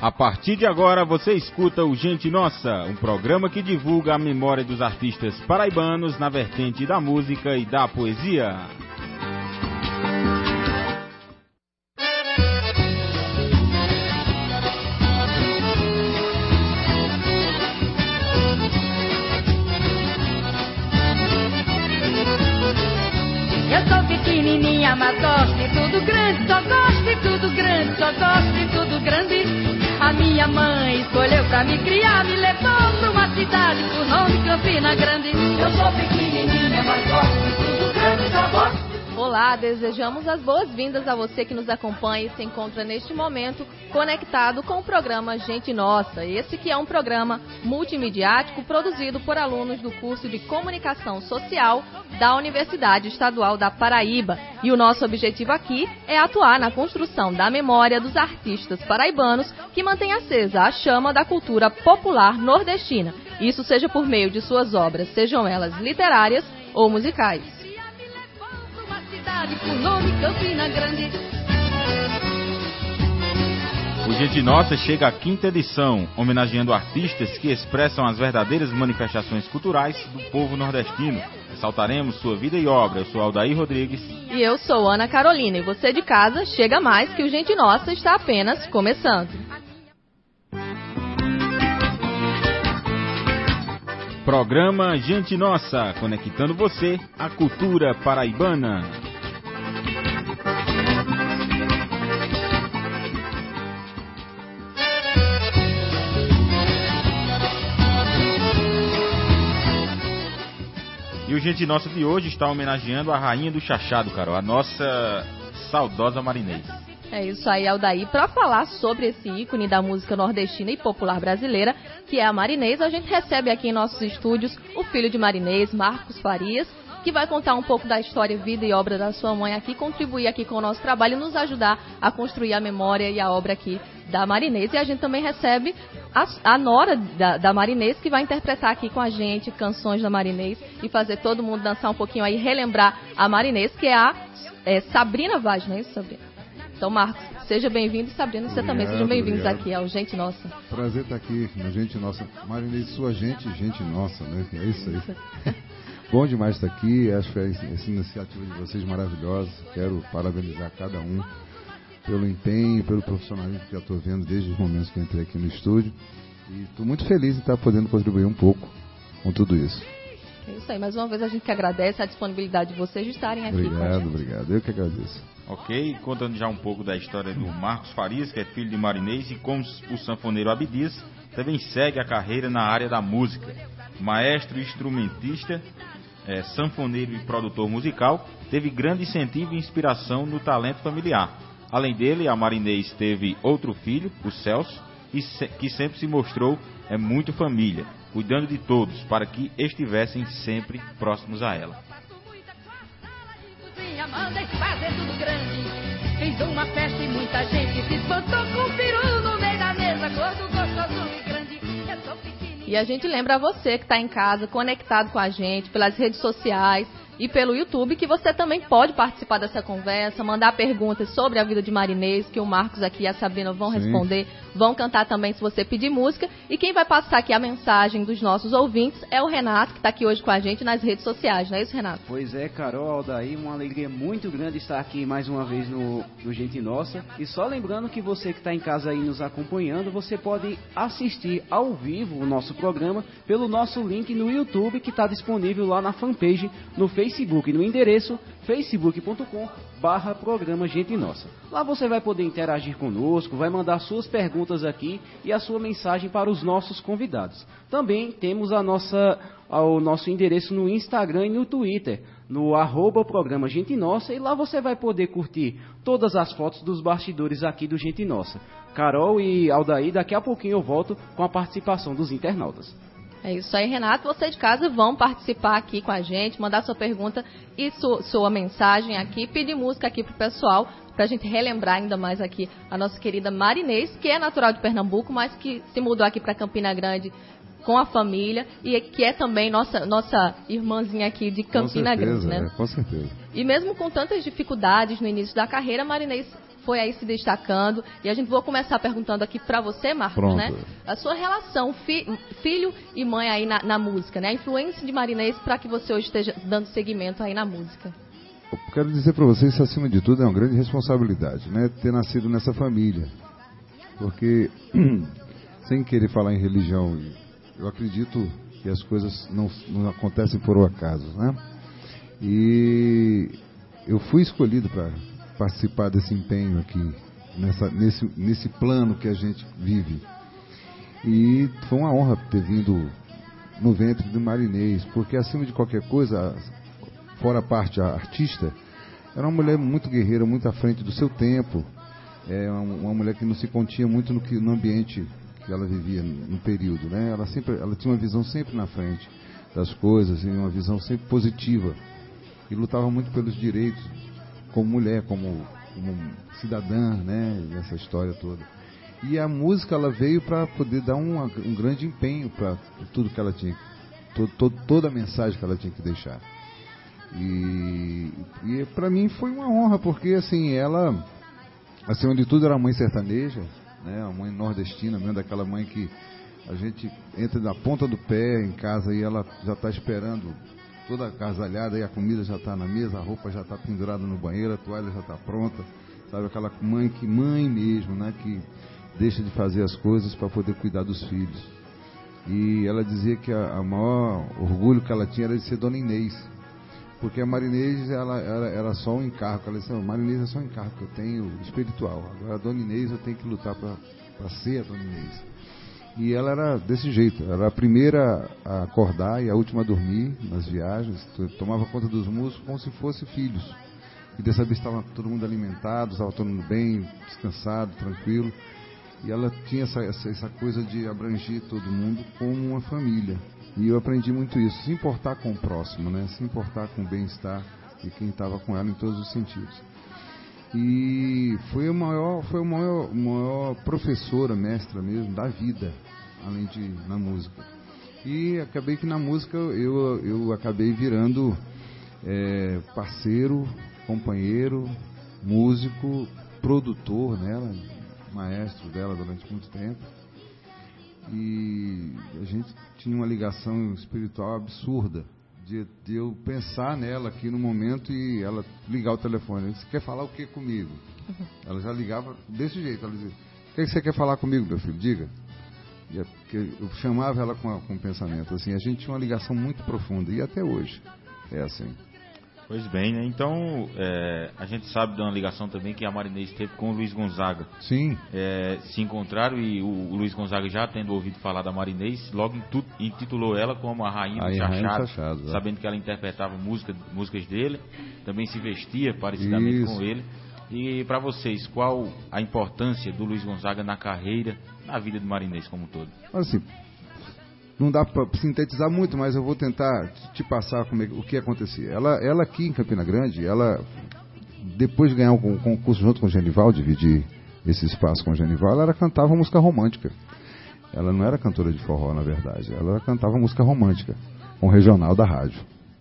A partir de agora você escuta o Gente Nossa, um programa que divulga a memória dos artistas paraibanos na vertente da música e da poesia. Eu sou pequenininha, mas gosto de tudo grande, só gosto de tudo grande, só gosto de tudo grande. A minha mãe escolheu pra me criar, me levou pra uma cidade por nome Campina Grande. Eu sou pequenininha, mas gosto de tudo grande, só gosto. Olá, desejamos as boas-vindas a você que nos acompanha e se encontra neste momento conectado com o programa Gente Nossa. Esse que é um programa multimediático produzido por alunos do curso de Comunicação Social da Universidade Estadual da Paraíba. E o nosso objetivo aqui é atuar na construção da memória dos artistas paraibanos que mantém acesa a chama da cultura popular nordestina. Isso seja por meio de suas obras, sejam elas literárias ou musicais. Por nome Campina Grande. O Gente Nossa chega à 5ª edição, homenageando artistas que expressam as verdadeiras manifestações culturais do povo nordestino. Ressaltaremos sua vida e obra. Eu sou Aldair Rodrigues. E eu sou Ana Carolina. E você de casa, chega mais que o Gente Nossa está apenas começando. Programa Gente Nossa, conectando você à cultura paraibana. E o Gente Nossa de hoje está homenageando a rainha do chachado, Carol, a nossa saudosa Marinês. É isso aí, Aldair. Para falar sobre esse ícone da música nordestina e popular brasileira, que é a Marinês, a gente recebe aqui em nossos estúdios o filho de Marinês, Marcos Farias, que vai contar um pouco da história, vida e obra da sua mãe aqui, contribuir aqui com o nosso trabalho e nos ajudar a construir a memória e a obra aqui da Marinês. E a gente também recebe a nora da Marinês, que vai interpretar aqui com a gente canções da Marinês e fazer todo mundo dançar um pouquinho aí, relembrar a Marinês, que é a Sabrina Vaz, não é isso, Sabrina? Então, Marcos, seja bem-vindo e Sabrina, você também. Sejam bem-vindos aqui ao Gente Nossa. Prazer estar aqui no Gente Nossa. Marinês, sua gente, gente nossa, né? É isso aí. Bom demais estar aqui, acho que essa iniciativa de vocês maravilhosa. Quero parabenizar cada um pelo empenho, pelo profissionalismo que já estou vendo desde os momentos que entrei aqui no estúdio. E estou muito feliz em estar podendo contribuir um pouco com tudo isso. É isso aí, mais uma vez a gente que agradece a disponibilidade de vocês de estarem aqui. Obrigado, eu que agradeço. Ok, contando já um pouco da história do Marcos Farias, que é filho de Marinês, e como o sanfoneiro Abdias também segue a carreira na área da música. Maestro, instrumentista, sanfoneiro e produtor musical, teve grande incentivo e inspiração no talento familiar. Além dele, a Marinês teve outro filho, o Celso, que sempre se mostrou muito família, cuidando de todos para que estivessem sempre próximos a ela. Fez uma festa e muita gente se espantou com o peru no meio da mesa, gordo, gostoso e grande. E a gente lembra a você que está em casa, conectado com a gente pelas redes sociais e pelo YouTube, que você também pode participar dessa conversa, mandar perguntas sobre a vida de Marinês, que o Marcos aqui e a Sabrina vão responder, vão cantar também se você pedir música. E quem vai passar aqui a mensagem dos nossos ouvintes é o Renato, que está aqui hoje com a gente nas redes sociais, não é isso, Renato? Pois é, Carol, Aldair, uma alegria muito grande estar aqui mais uma vez no Gente Nossa. E só lembrando que você que está em casa aí nos acompanhando, você pode assistir ao vivo o nosso programa pelo nosso link no YouTube, que está disponível lá na fanpage no Facebook, no endereço facebook.com/programa Gente Nossa. Lá você vai poder interagir conosco, vai mandar suas perguntas aqui e a sua mensagem para os nossos convidados. Também temos o nosso endereço no Instagram e no Twitter, no @programa Gente Nossa, e lá você vai poder curtir todas as fotos dos bastidores aqui do Gente Nossa. Carol e Aldair, daqui a pouquinho eu volto com a participação dos internautas. É isso aí, Renato. Você de casa vão participar aqui com a gente, mandar sua pergunta e sua mensagem aqui, pedir música aqui pro pessoal, pra gente relembrar ainda mais aqui a nossa querida Marinês, que é natural de Pernambuco, mas que se mudou aqui para Campina Grande com a família e que é também nossa irmãzinha aqui de Campina Grande, né? Com certeza. E mesmo com tantas dificuldades no início da carreira, Marinês foi aí se destacando. E a gente vou começar perguntando aqui para você, Marcos, Pronto. né? A sua relação filho e mãe aí na música, né? A influência de Marinês para que você hoje esteja dando seguimento aí na música. Eu quero dizer para vocês que, acima de tudo, é uma grande responsabilidade, né? Ter nascido nessa família. Porque, sem querer falar em religião, eu acredito que as coisas não acontecem por um acaso, né? E eu fui escolhido para participar desse empenho aqui, nesse plano que a gente vive. E foi uma honra ter vindo no ventre do Marinês, porque acima de qualquer coisa, fora a parte artista, era uma mulher muito guerreira, muito à frente do seu tempo. É uma mulher que não se continha muito no ambiente que ela vivia no período, né? Ela tinha uma visão sempre na frente das coisas, e uma visão sempre positiva. E lutava muito pelos direitos, como mulher, como cidadã, né? Nessa história toda. E a música, ela veio para poder dar um grande empenho para tudo que ela tinha, toda a mensagem que ela tinha que deixar. E para mim foi uma honra, porque assim, ela, acima de tudo, era mãe sertaneja, né? A mãe nordestina mesmo, daquela mãe que a gente entra na ponta do pé em casa e ela já está esperando toda agasalhada, e a comida já está na mesa, a roupa já está pendurada no banheiro, a toalha já está pronta, sabe? Aquela mãe mesmo, né? Que deixa de fazer as coisas para poder cuidar dos filhos. E ela dizia que a maior orgulho que ela tinha era de ser Dona Inês, porque a Marinês ela era só um encargo. Ela disse: Marinês é só um encargo que eu tenho espiritual, agora a Dona Inês eu tenho que lutar para ser a Dona Inês. E ela era desse jeito, ela era a primeira a acordar e a última a dormir nas viagens, tomava conta dos músicos como se fossem filhos. E dessa vez estava todo mundo alimentado, estava todo mundo bem, descansado, tranquilo. E ela tinha essa coisa de abranger todo mundo como uma família. E eu aprendi muito isso, se importar com o próximo, né? Se importar com o bem-estar de quem estava com ela em todos os sentidos. E foi a maior professora, mestra mesmo, da vida, além de na música. E acabei que na música eu acabei virando parceiro, companheiro, músico, produtor nela, maestro dela durante muito tempo. E a gente tinha uma ligação espiritual absurda, de eu pensar nela aqui no momento e ela ligar o telefone: você quer falar o que comigo? Ela já ligava desse jeito, ela dizia: o que você quer falar comigo, meu filho? Diga. E eu chamava ela com um pensamento assim. A gente tinha uma ligação muito profunda, e até hoje é assim. Pois bem, né? Então, a gente sabe de uma ligação também que a Marinês teve com o Luiz Gonzaga. Sim. Se encontraram, e o Luiz Gonzaga, já tendo ouvido falar da Marinês, logo intitulou ela como a Rainha do Chachado, sabendo que ela interpretava músicas dele, também se vestia parecidamente com ele. E para vocês, qual a importância do Luiz Gonzaga na carreira, na vida de Marinês como um todo? Assim, não dá para sintetizar muito, mas eu vou tentar te passar o que acontecia. Ela aqui em Campina Grande, ela, depois de ganhar um concurso junto com o Genival, dividir esse espaço com o Genival, ela cantava música romântica. Ela não era cantora de forró, na verdade. Ela cantava música romântica, com o regional da rádio.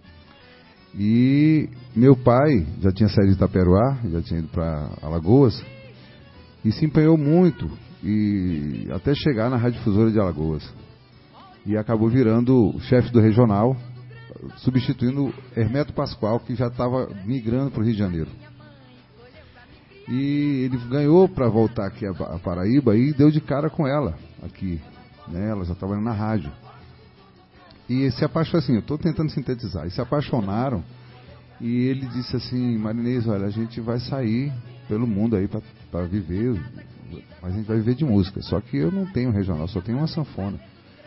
E meu pai já tinha saído de Itaperuá, já tinha ido para Alagoas, e se empenhou muito, e até chegar na Rádio Difusora de Alagoas. E acabou virando o chefe do regional, substituindo Hermeto Pascoal, que já estava migrando para o Rio de Janeiro. E ele ganhou para voltar aqui a Paraíba e deu de cara com ela aqui, né? Ela já estava na rádio. E se apaixonou, assim, eu estou tentando sintetizar, e se apaixonaram, e ele disse assim: Marinês, olha, a gente vai sair pelo mundo aí para viver, mas a gente vai viver de música, só que eu não tenho regional, só tenho uma sanfona.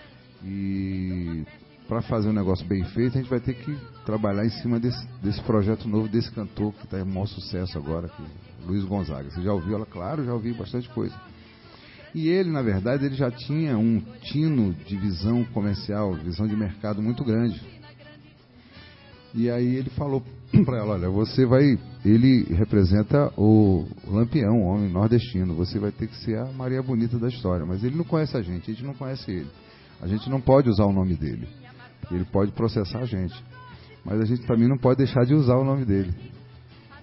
E para fazer um negócio bem feito, a gente vai ter que trabalhar em cima desse projeto novo, desse cantor que está em maior sucesso agora, que é Luiz Gonzaga. Você já ouviu ela? Claro, já ouvi bastante coisa. E ele, na verdade, ele já tinha um tino de visão comercial, visão de mercado muito grande. E aí ele falou para ela: olha, ele representa o Lampião, o homem nordestino, você vai ter que ser a Maria Bonita da história. Mas ele não conhece a gente não conhece ele. A gente não pode usar o nome dele, ele pode processar a gente, mas a gente também não pode deixar de usar o nome dele.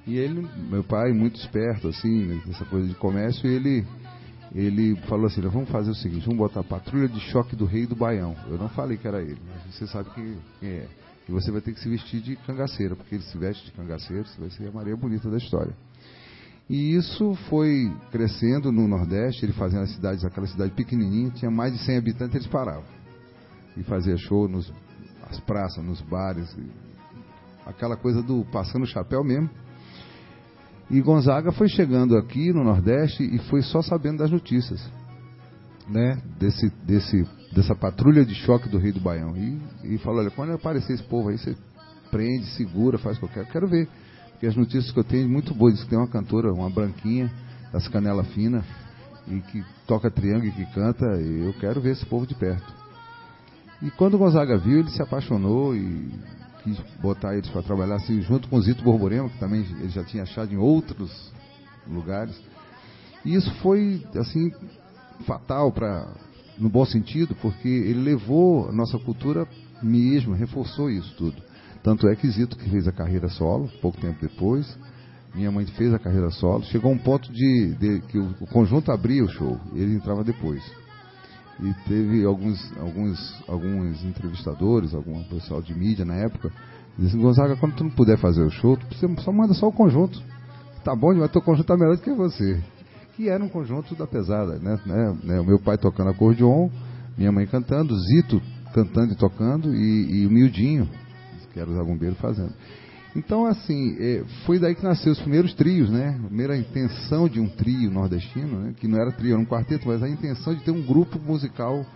E ele, meu pai, muito esperto, assim, nessa coisa de comércio, ele falou assim, vamos fazer o seguinte, vamos botar a Patrulha de Choque do Rei do Baião. Eu não falei que era ele, mas você sabe quem é. E você vai ter que se vestir de cangaceira, porque ele se veste de cangaceiro, você vai ser a Maria Bonita da história. E isso foi crescendo no Nordeste, ele fazendo as cidades, aquela cidade pequenininha, tinha mais de 100 habitantes, eles paravam. E fazia show nas praças, nos bares, aquela coisa do passando o chapéu mesmo. E Gonzaga foi chegando aqui no Nordeste e foi só sabendo das notícias, né, dessa patrulha de choque do Rei do Baião. E falou, olha, quando aparecer esse povo aí, você prende, segura, faz o que eu quero ver. Porque as notícias que eu tenho muito boas, diz que tem uma cantora, uma branquinha, das canelas finas, e que toca triângulo e que canta, e eu quero ver esse povo de perto. E quando o Gonzaga viu, ele se apaixonou e quis botar eles para trabalhar assim, junto com o Zito Borborema, que também ele já tinha achado em outros lugares. E isso foi, assim, fatal, no bom sentido, porque ele levou a nossa cultura mesmo, reforçou isso tudo. Tanto é que Zito, que fez a carreira solo, pouco tempo depois, minha mãe fez a carreira solo, chegou a um ponto que o conjunto abria o show, ele entrava depois. E teve alguns entrevistadores, algum pessoal de mídia na época, dizendo, Gonzaga, quando tu não puder fazer o show, você só manda só o conjunto. Tá bom demais, teu conjunto tá melhor do que você. Que era um conjunto da pesada, né? O meu pai tocando acordeon, minha mãe cantando, Zito cantando e tocando, e o Mildinho, que era o Zagumbeiro, fazendo. Então, assim, foi daí que nasceu os primeiros trios, né? A primeira intenção de um trio nordestino, né? Que não era trio, era um quarteto, mas a intenção de ter um grupo musical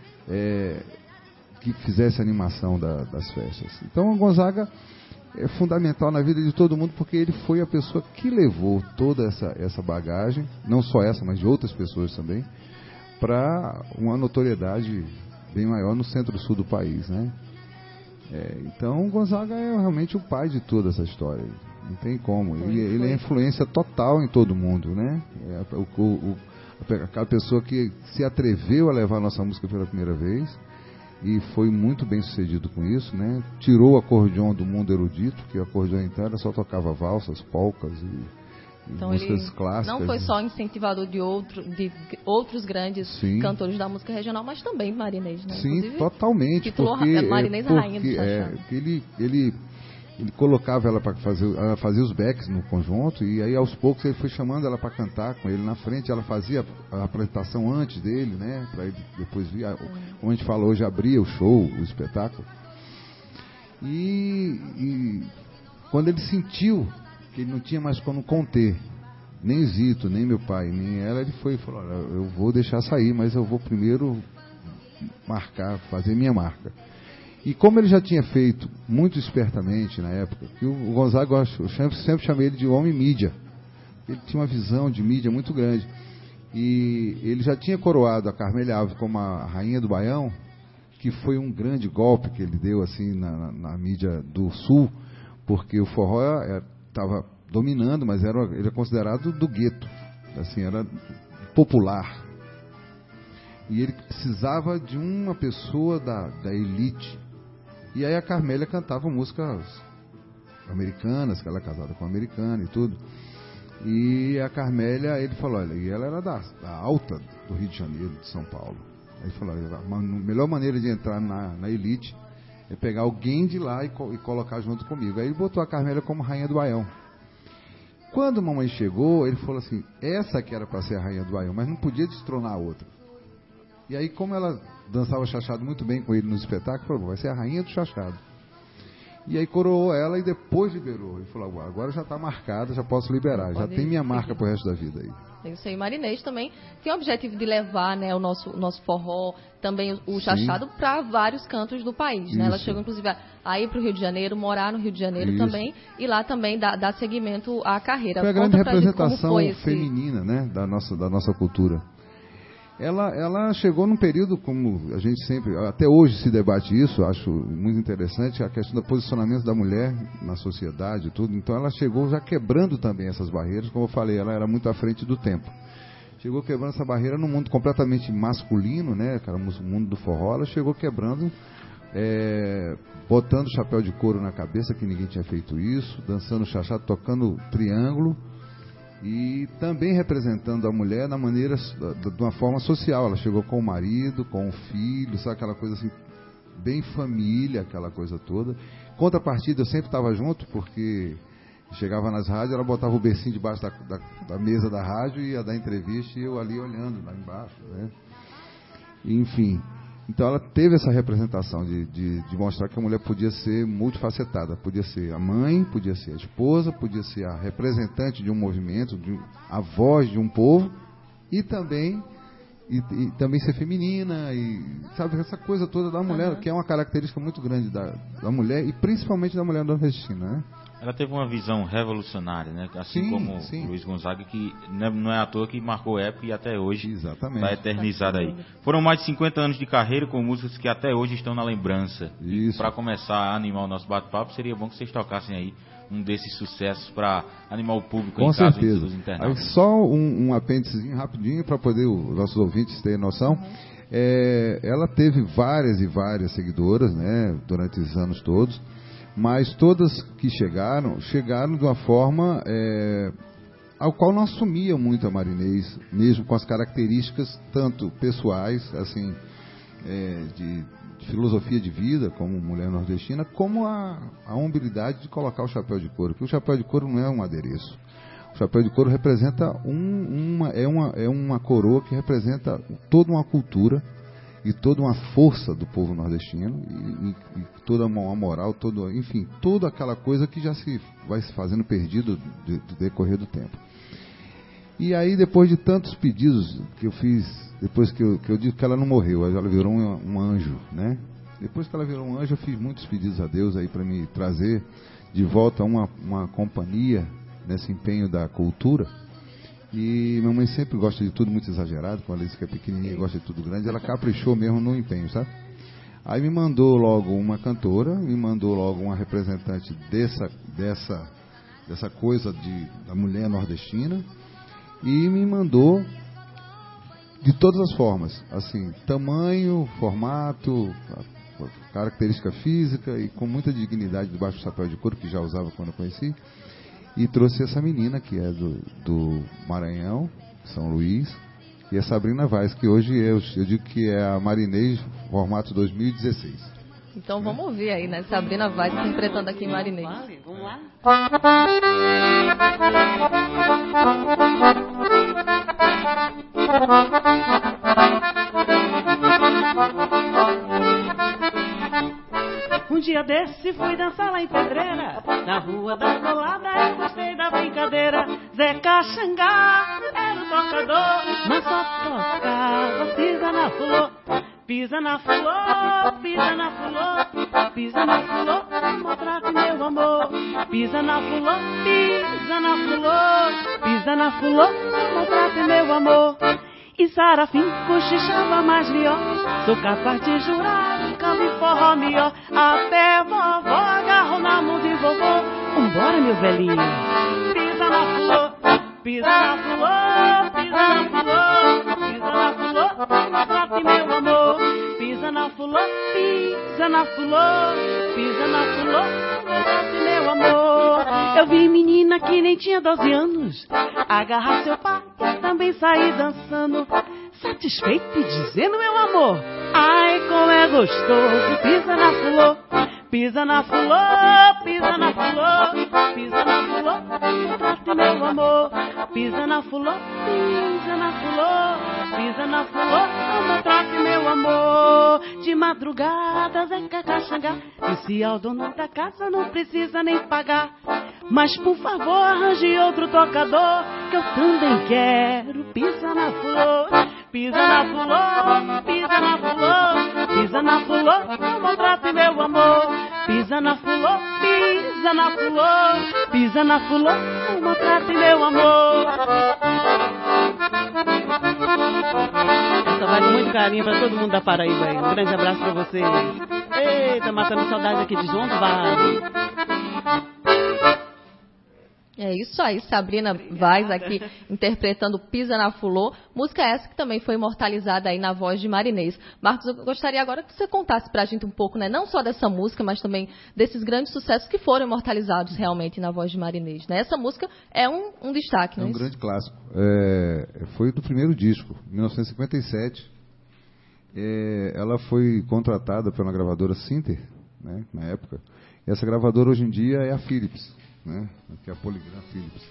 que fizesse a animação das festas. Então, o Gonzaga é fundamental na vida de todo mundo, porque ele foi a pessoa que levou toda essa bagagem, não só essa, mas de outras pessoas também, para uma notoriedade bem maior no centro-sul do país, né? Então, o Gonzaga é realmente o pai de toda essa história. Não tem como. Ele é influência total em todo mundo, né? Aquela pessoa que se atreveu a levar a nossa música pela primeira vez e foi muito bem sucedido com isso, né? Tirou o acordeon do mundo erudito, que o acordeon então era só tocava valsas, polcas e então músicas clássicas. Não foi só incentivador de outros grandes cantores da música regional, mas também Marinês, né? Sim, inclusive, totalmente. Porque Marinês a rainha do chachado. Ele colocava ela para fazer os backs no conjunto, e aí aos poucos ele foi chamando ela para cantar com ele na frente. Ela fazia a apresentação antes dele, né? Para ele depois vir, como a gente falou hoje, abria o show, o espetáculo. E quando ele sentiu que ele não tinha mais como conter, nem Zito, nem meu pai, nem ela, ele foi e falou, olha, eu vou deixar sair, mas eu vou primeiro fazer minha marca. E como ele já tinha feito muito espertamente na época, que o Gonzaga, eu sempre chamei ele de homem mídia, ele tinha uma visão de mídia muito grande, e ele já tinha coroado a Carmélia Alves como a rainha do Baião, que foi um grande golpe que ele deu assim na mídia do Sul, porque o forró estava dominando, mas ele é considerado do gueto, assim, era popular. E ele precisava de uma pessoa da elite. E aí a Carmélia cantava músicas americanas, que ela é casada com um americano e tudo. E a Carmélia, ele falou, olha, e ela era da alta do Rio de Janeiro, de São Paulo. Aí ele falou, olha, a melhor maneira de entrar na elite é pegar alguém de lá e colocar junto comigo. Aí ele botou a Carmélia como rainha do Baião. Quando a mamãe chegou, ele falou assim, essa que era para ser a rainha do Baião, mas não podia destronar a outra. E aí, como ela dançava chachado muito bem com ele no espetáculo, falou, vai ser a rainha do chachado. E aí coroou ela e depois liberou. Ele falou, agora já está marcada, já posso liberar, já tem minha marca pro resto da vida aí. Isso aí, Marinês também tem o objetivo de levar, né, o nosso forró, também o chachado, para vários cantos do país, né? Ela chegou inclusive a ir para o Rio de Janeiro, morar no Rio de Janeiro também, e lá também dar seguimento à carreira. Foi a grande representação feminina, né, da nossa cultura. Ela chegou num período, como a gente sempre, até hoje se debate isso, acho muito interessante, a questão do posicionamento da mulher na sociedade e tudo. Então ela chegou já quebrando também essas barreiras, como eu falei, ela era muito à frente do tempo. Chegou quebrando essa barreira num mundo completamente masculino, né, cara, o mundo do forró, ela chegou quebrando botando chapéu de couro na cabeça, que ninguém tinha feito isso, dançando chachado, tocando triângulo, e também representando a mulher de uma forma social. Ela chegou com o marido, com o filho, sabe, aquela coisa assim, bem família, aquela coisa toda. Contrapartida, eu sempre estava junto, porque chegava nas rádios, ela botava o bercinho debaixo da mesa da rádio e ia dar entrevista, e eu ali olhando lá embaixo, né? Enfim, então ela teve essa representação de mostrar que a mulher podia ser multifacetada, podia ser a mãe, podia ser a esposa, podia ser a representante de um movimento, a voz de um povo, e também ser feminina, e sabe, essa coisa toda da mulher, que é uma característica muito grande da mulher, e principalmente da mulher nordestina, né? Ela teve uma visão revolucionária, né? Assim como o Luiz Gonzaga, que não é à toa que marcou época e até hoje está eternizada aí. Foram mais de 50 anos de carreira com músicas que até hoje estão na lembrança. Para começar a animar o nosso bate-papo, seria bom que vocês tocassem aí um desses sucessos para animar o público com em casa certeza. e dos internautas. Aí, só um apêndicezinho rapidinho para poder os nossos ouvintes terem noção. Ela teve várias e várias seguidoras, né, durante esses anos todos. Mas todas que chegaram de uma forma ao qual não assumia muito a Marinês, mesmo com as características tanto pessoais, assim, de filosofia de vida, como mulher nordestina, como a humildade de colocar o chapéu de couro, porque o chapéu de couro não é um adereço. O chapéu de couro representa uma coroa que representa toda uma cultura e toda uma força do povo nordestino, e toda uma moral, enfim, toda aquela coisa que já vai se fazendo perdido do decorrer do tempo. E aí, depois de tantos pedidos que eu fiz, depois que eu digo que ela não morreu, ela virou um anjo, né? Depois que ela virou um anjo, eu fiz muitos pedidos a Deus aí para me trazer de volta uma companhia nesse empenho da cultura. E minha mãe sempre gosta de tudo muito exagerado, quando ela diz que é pequenininha e gosta de tudo grande, ela caprichou mesmo no empenho, sabe? Aí me mandou logo uma cantora, me mandou logo uma representante dessa coisa da mulher nordestina, e me mandou de todas as formas, assim, tamanho, formato, característica física, e com muita dignidade debaixo do chapéu de couro, que já usava quando eu conheci. E trouxe essa menina que é do Maranhão, São Luís, e a Sabrina Vaz, que hoje eu digo que é a Marinês formato 2016. Então vamos ouvir aí, né? Sabrina Vaz interpretando aqui em Marinês. Vamos lá? Um dia desse fui dançar lá em Pedreira, na rua da colada eu gostei da brincadeira. Zeca Xangá era o tocador, mas só tocava pisa na flor. Pisa na flor, pisa na flor, pisa na flor, mostra-te meu amor. Pisa na flor, pisa na flor, pisa na flor, mostra-te meu amor. E Sarafim cochichava mais lió, sou capaz de jurar, calma e forró melhor. Até vovó agarrou na mão de vovô. Vambora, meu velhinho. Pisa na flor, pisa na flor, pisa na flor, pisa na flor, mostra-te meu amor. Pisa na flor, pisa na flor, pisa na flor, mostra-te meu amor. Eu vi menina que nem tinha 12 anos agarrar seu pai e também sair dançando, satisfeito e dizendo meu amor, ai como é gostoso. Pisa na flor, pisa na flor, pisa na flor, pisa na flor, mostra-te meu amor. Pisa na flor, pisa na flor, pisa na flor, mostra-te meu amor. De madrugada Zeca Xangá disse ao dono da casa, não precisa nem pagar, mas por favor arranje outro tocador, que eu também quero. Pisa na flor, pisa na flor, pisa na flor, pisa na flor, mostra-te meu amor. Pisa na flor, pisa na flor, pisa na flor, mostra-te meu amor. Essa vai com muito carinho pra todo mundo da Paraíba aí. Um grande abraço pra vocês. Eita, matando saudade aqui de João do Vale. É isso aí, Sabrina Vaz aqui interpretando Pisa na Fulô, música essa que também foi imortalizada aí na voz de Marinês. Marcos, eu gostaria agora que você contasse pra gente um pouco, né, não só dessa música, mas também desses grandes sucessos que foram imortalizados realmente na voz de Marinês, né? Essa música é um destaque, É né? um grande clássico. Foi do primeiro disco, 1957. Ela foi contratada pela gravadora Sinter, né, na época. E essa gravadora hoje em dia é a Philips, né, que é a Polygram Philips.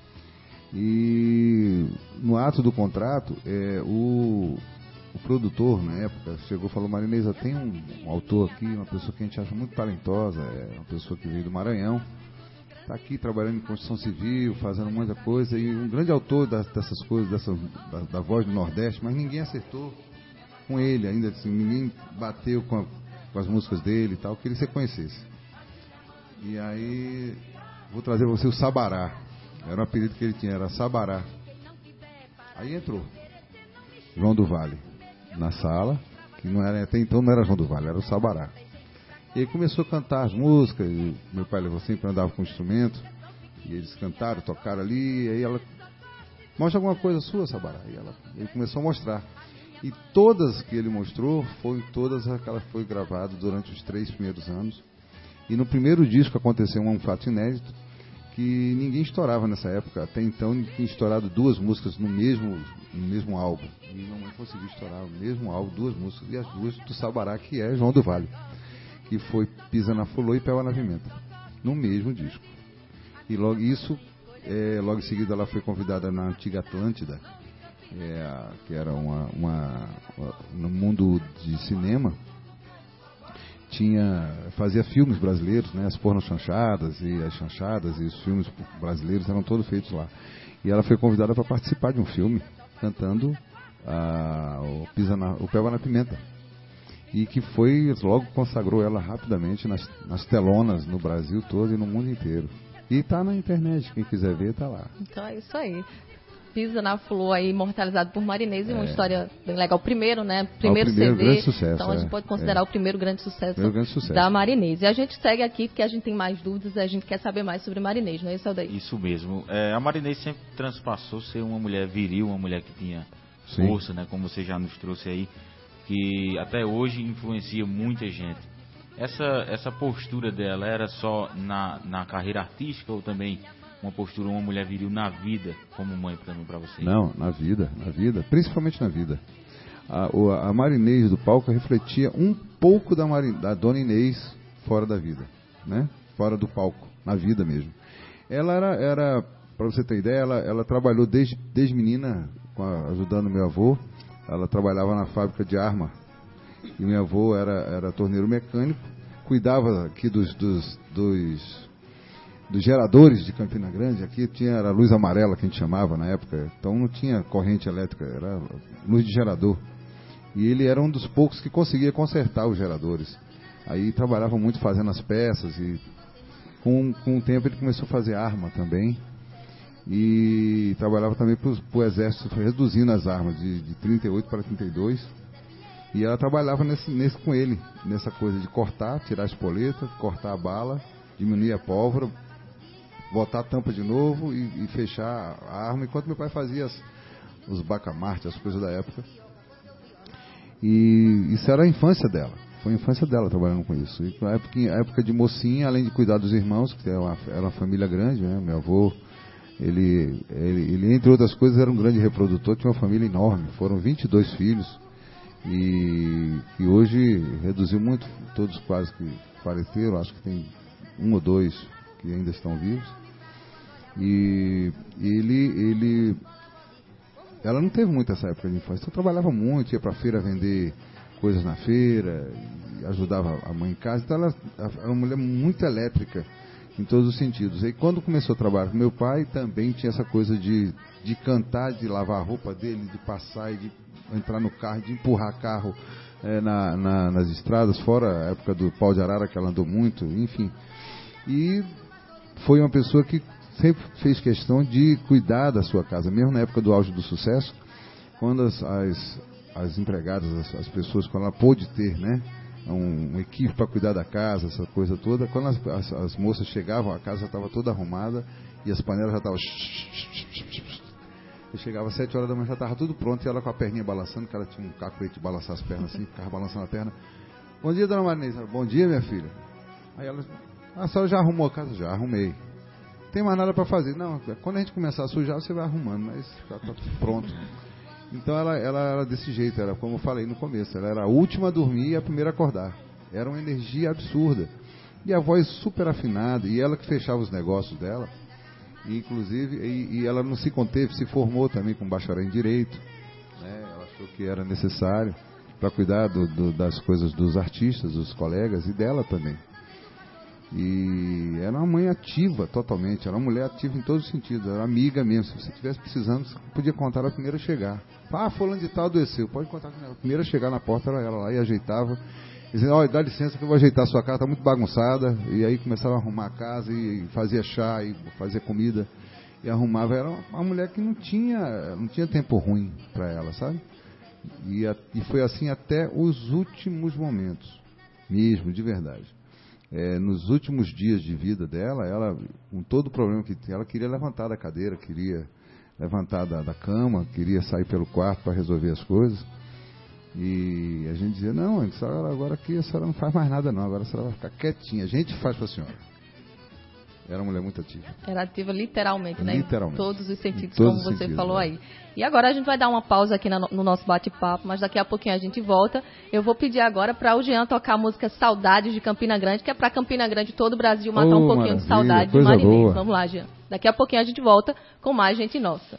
E no ato do contrato, o produtor na época chegou e falou: Marinês, tem um autor aqui, uma pessoa que a gente acha muito talentosa, uma pessoa que veio do Maranhão, está aqui trabalhando em construção civil, fazendo muita coisa, e um grande autor dessas coisas, da voz do Nordeste, mas ninguém acertou com ele ainda, assim, ninguém bateu com as músicas dele e tal, queria que você conhecesse. E aí, vou trazer para você o Sabará. Era um apelido que ele tinha, era Sabará. Aí entrou João do Vale na sala, que não era, até então não era João do Vale, era o Sabará. E ele começou a cantar as músicas, e meu pai levou sempre, andava com o instrumento, e eles cantaram, tocaram ali, e aí ela: mostra alguma coisa sua, Sabará. E ele começou a mostrar. E todas que ele mostrou, todas aquelas foi gravado durante os 3 primeiros anos. E no primeiro disco aconteceu um fato inédito, que ninguém estourava nessa época. Até então tinha estourado 2 músicas no mesmo álbum. E não conseguiu estourar o mesmo álbum, 2 músicas, e as 2 do Sabará, que é João do Vale, que foi Pisa na Fulô e Peba na Pimenta, no mesmo disco. E logo em seguida ela foi convidada na antiga Atlântida, que era no mundo de cinema, fazia filmes brasileiros, né, as pornochanchadas e as chanchadas e os filmes brasileiros eram todos feitos lá. E ela foi convidada para participar de um filme cantando o Peba na Pimenta. E que logo consagrou ela rapidamente nas telonas no Brasil todo e no mundo inteiro. E tá na internet, quem quiser ver, tá lá. Então é isso aí. Pisa na Fulô aí, imortalizado por Marinês, e uma história bem legal. Primeiro, né? Primeiro CD. Grande sucesso, então a gente pode considerar o primeiro grande sucesso sucesso da Marinês. E a gente segue aqui porque a gente tem mais dúvidas, a gente quer saber mais sobre Marinês, não é isso, Aldair? Isso mesmo. A Marinês sempre transpassou ser uma mulher viril, uma mulher que tinha força, né? Como você já nos trouxe aí, que até hoje influencia muita gente. Essa postura dela era só na carreira artística ou também uma postura, uma mulher viril na vida, como mãe também para você? Não, na vida, principalmente na vida. A Marinês do palco refletia um pouco da Dona Inês fora da vida, né? Fora do palco, na vida mesmo. Ela era para você ter ideia, ela trabalhou desde menina, ajudando meu avô. Ela trabalhava na fábrica de arma, e meu avô era torneiro mecânico, cuidava aqui dos geradores de Campina Grande. Aqui era a luz amarela que a gente chamava na época, então não tinha corrente elétrica, era luz de gerador. E ele era um dos poucos que conseguia consertar os geradores. Aí trabalhava muito fazendo as peças, e com o tempo ele começou a fazer arma também. E trabalhava também para o exército, reduzindo as armas de 38 para 32. E ela trabalhava com ele, nessa coisa de cortar, tirar a espoleta, cortar a bala, diminuir a pólvora, botar a tampa de novo e fechar a arma, enquanto meu pai fazia os bacamarte, as coisas da época. E isso era a infância dela. Foi a infância dela trabalhando com isso. E na época de mocinha, além de cuidar dos irmãos, que era uma família grande, né? Meu avô, ele, entre outras coisas, era um grande reprodutor, tinha uma família enorme, foram 22 filhos. E hoje reduziu muito, todos quase que faleceram, acho que tem 1 ou 2 que ainda estão vivos. E ela não teve muito essa época de infância, então trabalhava muito, ia para a feira vender coisas na feira, ajudava a mãe em casa. Então ela era uma mulher muito elétrica em todos os sentidos. E quando começou a trabalhar com meu pai, também tinha essa coisa de cantar, de lavar a roupa dele, de passar e de entrar no carro, de empurrar carro nas estradas, fora a época do pau de arara, que ela andou muito, enfim. E foi uma pessoa que sempre fez questão de cuidar da sua casa, mesmo na época do auge do sucesso, quando as empregadas, as pessoas, quando ela pôde ter, né, uma equipe para cuidar da casa, essa coisa toda, quando as moças chegavam, a casa estava toda arrumada E as panelas já estavam... Eu chegava às 7 horas da manhã, já estava tudo pronto, e ela com a perninha balançando, que ela tinha um cacoete de balançar as pernas assim, ficava balançando a perna. Bom dia, dona Marinês. Bom dia, minha filha. Aí ela, a senhora já arrumou a casa? Já arrumei. Tem mais nada para fazer? Não, quando a gente começar a sujar, você vai arrumando, mas já está pronto. Então ela era desse jeito, era como eu falei no começo, ela era a última a dormir e a primeira a acordar. Era uma energia absurda. E a voz super afinada, e ela que fechava os negócios dela. E, inclusive, e ela não se conteve, se formou também com bacharel em Direito, né? Ela achou que era necessário para cuidar das coisas dos artistas, dos colegas e dela também. E era uma mãe ativa totalmente, era uma mulher ativa em todos os sentidos, era amiga mesmo. Se você estivesse precisando, você podia contar, era a primeira a chegar. Fulano de tal adoeceu, pode contar, a primeira a chegar na porta era ela lá e ajeitava. Dizendo, olha, dá licença que eu vou ajeitar a sua casa, está muito bagunçada. E aí começava a arrumar a casa e fazia chá e fazia comida e arrumava. Era uma mulher que não tinha tempo ruim para ela, sabe? E foi assim até os últimos momentos, mesmo, de verdade. Nos últimos dias de vida dela, ela, com todo o problema que tinha, ela queria levantar da cadeira, queria levantar da cama, queria sair pelo quarto para resolver as coisas. E a gente dizia, não, agora aqui a senhora não faz mais nada não, agora a senhora vai ficar quietinha, a gente faz para a senhora. Era uma mulher muito ativa. Era ativa literalmente, né? Literalmente. Em todos os sentidos, todos como os você sentidos, falou né? aí. E agora a gente vai dar uma pausa aqui no nosso bate-papo, mas daqui a pouquinho a gente volta. Eu vou pedir agora para o Jean tocar a música Saudades de Campina Grande, que é para Campina Grande todo o Brasil matar um pouquinho de saudade de Marinês. Boa. Vamos lá, Jean. Daqui a pouquinho a gente volta com mais Gente Nossa.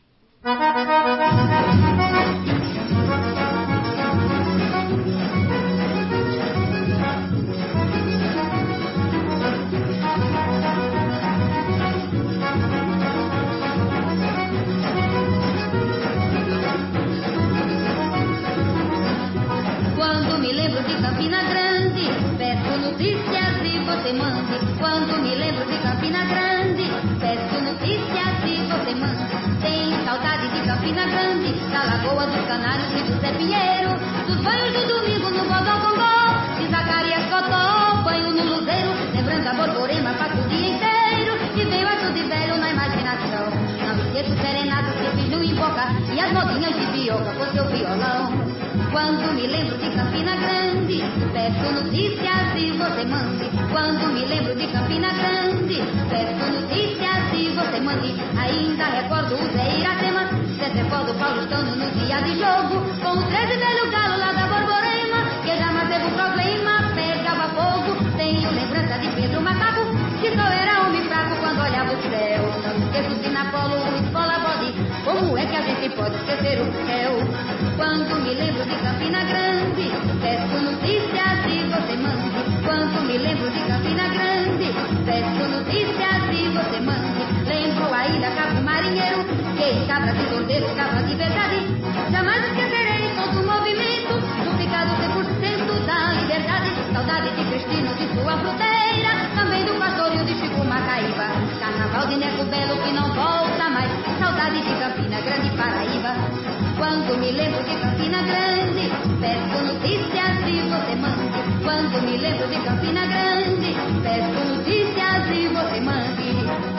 Quando me lembro de Campina Grande, peço notícias e você mande. Quando me lembro de Campina Grande, peço notícias e você mande. Tenho saudade de Campina Grande, da Lagoa dos Canários e do Zé Pinheiro, dos banhos do domingo no Bodocongó, de Zacarias Cotó, banho no Luzeiro, lembrando a Borborema, passo o dia inteiro, e veio a de velho na imaginação. Não esqueço o serenado que fiz no Imboca, e as modinhas de Bioca com seu violão. Quando me lembro de Campina Grande, peço notícias e você mande. Quando me lembro de Campina Grande, peço notícias e você mande. Ainda recordo o Zé Iracema, Cecefó do Paulistano no dia de jogo, com o 13 velho galo lá da Borborema, que jamais teve um problema, pegava fogo. Tenho lembrança de Pedro Macaco, que só era homem fraco quando olhava o céu. Não esqueço o Sinapolo, o Escola Bode, como é que a gente pode esquecer o céu? Quando me lembro de Campina Grande, peço notícias e você mande. Quando me lembro de Campina Grande, peço notícias e você mande. Lembro ainda Cabo Marinheiro, que cabra de sordeiro, cabra de verdade. Jamais esquecerei todo o movimento, do picado 100% da liberdade. Saudade de Cristino, de sua fruteira, também do pastoril de Chico Macaíba. Carnaval de Neco Belo que não volta mais, saudade de Campina Grande, Paraíba. Quando me lembro de Campina Grande, peço notícias e você mande. Quando me lembro de Campina Grande, peço notícias e você mande.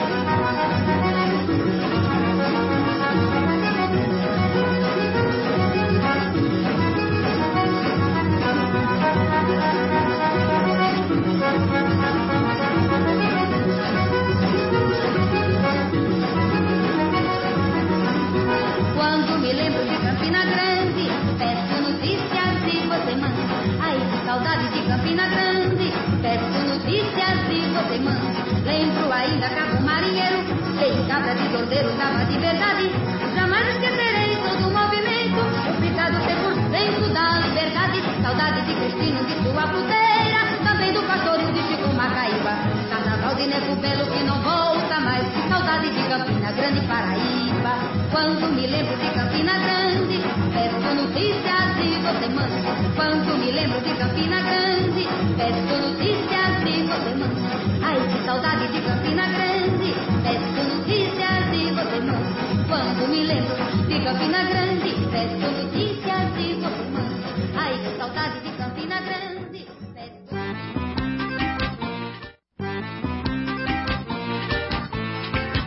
Quando me lembro de Campina Grande, peço notícias e você mande. Ai, que saudade de Campina Grande, peço notícias e você mande. Lembro ainda Cabo Marinheiro, que cabra de sordeiro dava de verdade. Jamais esquecerei todo o movimento, o picado 100% da liberdade. Saudade de Cristino, de sua fruteira, também do pastoril de Chico Macaíba. Carnaval de Neco Belo que não volta mais, saudade de Campina Grande, Paraíba. Quando me lembro de Campina Grande, peço notícias e você mande. Quando me lembro de Campina Grande, peço notícias e você mande. Ai, que saudade de Campina Grande, peço notícias e você mande. Quando me lembro de Campina Grande, peço notícias e você mande. Ai, que saudade de Campina Grande, peço...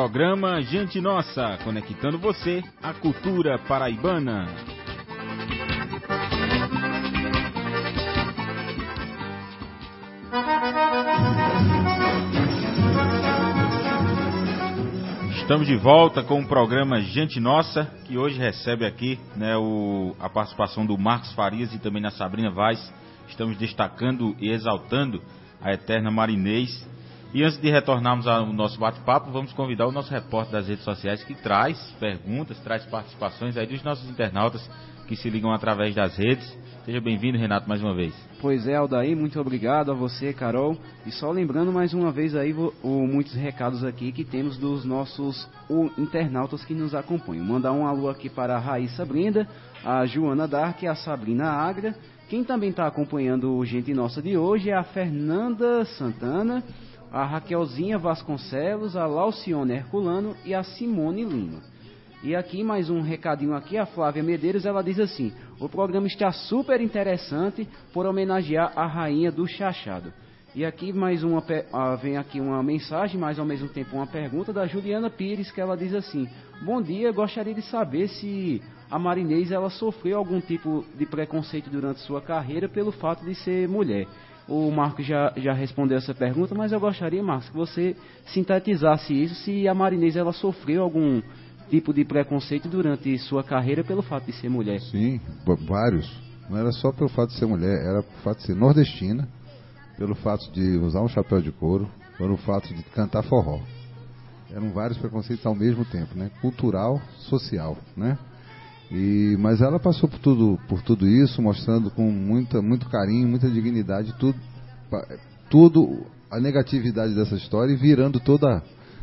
programa Gente Nossa, conectando você à cultura paraibana. Estamos de volta com o programa Gente Nossa, que hoje recebe aqui, né, a participação do Marcos Farias e também da Sabrina Vaz. Estamos destacando e exaltando a eterna Marinês. E antes de retornarmos ao nosso bate-papo, vamos convidar o nosso repórter das redes sociais, que traz perguntas, traz participações aí dos nossos internautas que se ligam através das redes. Seja bem-vindo, Renato, mais uma vez. Pois é, Aldair, muito obrigado a você, Carol. E só lembrando mais uma vez aí muitos recados aqui que temos dos nossos internautas que nos acompanham. Mandar um alô aqui para a Raíssa Brenda, a Joana Dark e a Sabrina Agra. Quem também está acompanhando o Gente Nossa de hoje é a Fernanda Santana, a Raquelzinha Vasconcelos, a Laucione Herculano e a Simone Lima. E aqui mais um recadinho aqui, a Flávia Medeiros, ela diz assim: o programa está super interessante por homenagear a rainha do chachado. E aqui vem aqui uma mensagem, mas ao mesmo tempo uma pergunta da Juliana Pires, que ela diz assim: bom dia, gostaria de saber se a Marinês ela sofreu algum tipo de preconceito durante sua carreira pelo fato de ser mulher. O Marcos já respondeu essa pergunta, mas eu gostaria, Marcos, que você sintetizasse isso, se a Marinês ela sofreu algum tipo de preconceito durante sua carreira pelo fato de ser mulher. Sim, vários. Não era só pelo fato de ser mulher, era pelo fato de ser nordestina, pelo fato de usar um chapéu de couro, pelo fato de cantar forró. Eram vários preconceitos ao mesmo tempo, né? Cultural, social, né? Mas ela passou por tudo isso, mostrando com muito carinho, muita dignidade, tudo a negatividade dessa história e virando toda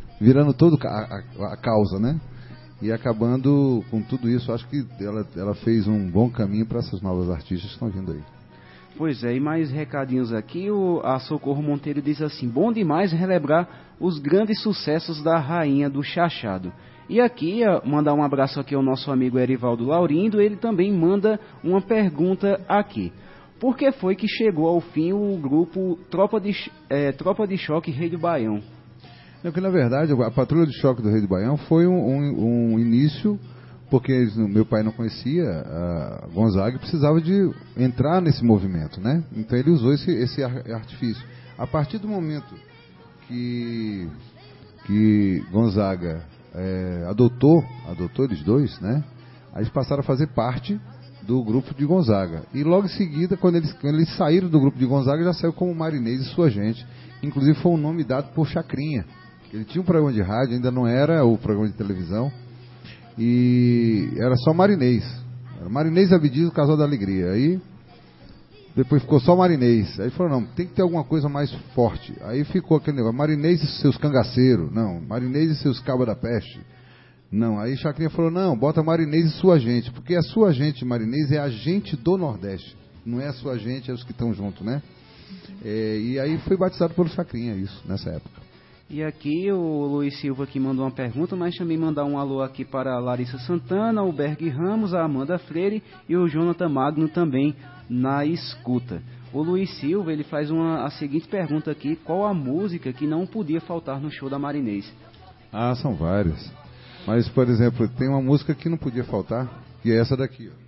a causa, né? E acabando com tudo isso, acho que ela fez um bom caminho para essas novas artistas que estão vindo aí. Pois é, e mais recadinhos aqui, a Socorro Monteiro diz assim: bom demais relembrar os grandes sucessos da rainha do chachado. E aqui, mandar um abraço aqui ao nosso amigo Erivaldo Laurindo, ele também manda uma pergunta aqui. Por que foi que chegou ao fim o grupo Tropa de Choque Rei do Baião? É que, na verdade, a Patrulha de Choque do Rei do Baião foi um início, porque meu pai não conhecia a Gonzaga e precisava de entrar nesse movimento, né? Então ele usou esse artifício. A partir do momento que Gonzaga adotou eles dois, né? Aí eles passaram a fazer parte do grupo de Gonzaga. E logo em seguida, quando eles saíram do grupo de Gonzaga, já saiu como Marinês e Sua Gente. Inclusive foi um nome dado por Chacrinha. Ele tinha um programa de rádio, ainda não era o programa de televisão, e era só Marinês. Era Marinês Abdias, o Casal da Alegria. Aí depois ficou só Marinês. Aí falou, não, tem que ter alguma coisa mais forte. Aí ficou aquele negócio, Marinês e seus cangaceiros. Não, Marinês e seus cabas da peste. Não, aí Chacrinha falou, não, bota Marinês e Sua Gente, porque a Sua Gente Marinês é a gente do Nordeste. Não é a Sua Gente, é os que estão juntos, né? E aí foi batizado pelo Chacrinha, isso, nessa época. E aqui o Luiz Silva aqui mandou uma pergunta, mas também mandar um alô aqui para a Larissa Santana, o Berg Ramos, a Amanda Freire e o Jonathan Magno também na escuta. O Luiz Silva, ele faz a seguinte pergunta aqui: qual a música que não podia faltar no show da Marinês? Ah, são várias. Mas, por exemplo, tem uma música que não podia faltar, que é essa daqui, ó.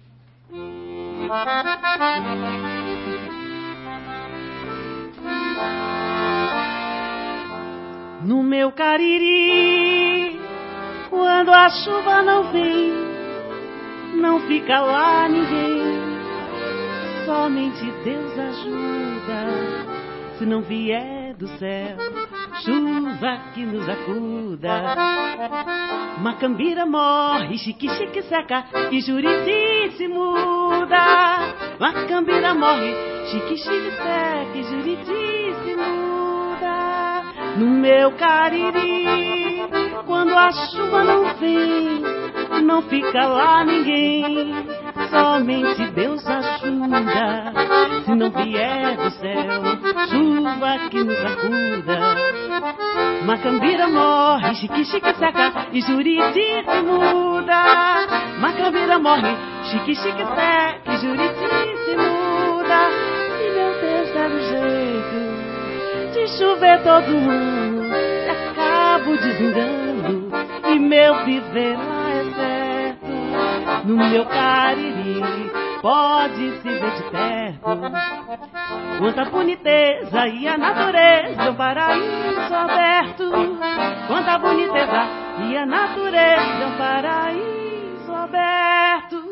No meu Cariri, quando a chuva não vem, não fica lá ninguém, somente Deus ajuda. Se não vier do céu chuva que nos acuda, Macambira morre, Chique-Chique seca e Juriti se muda. Macambira morre, Chique-Chique seca e Juriti se muda. No meu Cariri, quando a chuva não vem, não fica lá ninguém, somente Deus ajuda. Se não vier do céu chuva que nos acuda, Macambira morre, Chique-Chique seca e Juriti se muda. Macambira morre, Chique-Chique seca e Juriti se muda. E meu Deus dá um jeito de chover todo ano, acabo desengano, e meu viver lá é certo. No meu Cariri pode se ver de perto quanta boniteza e a natureza é um paraíso aberto. Quanta boniteza e a natureza é um paraíso aberto.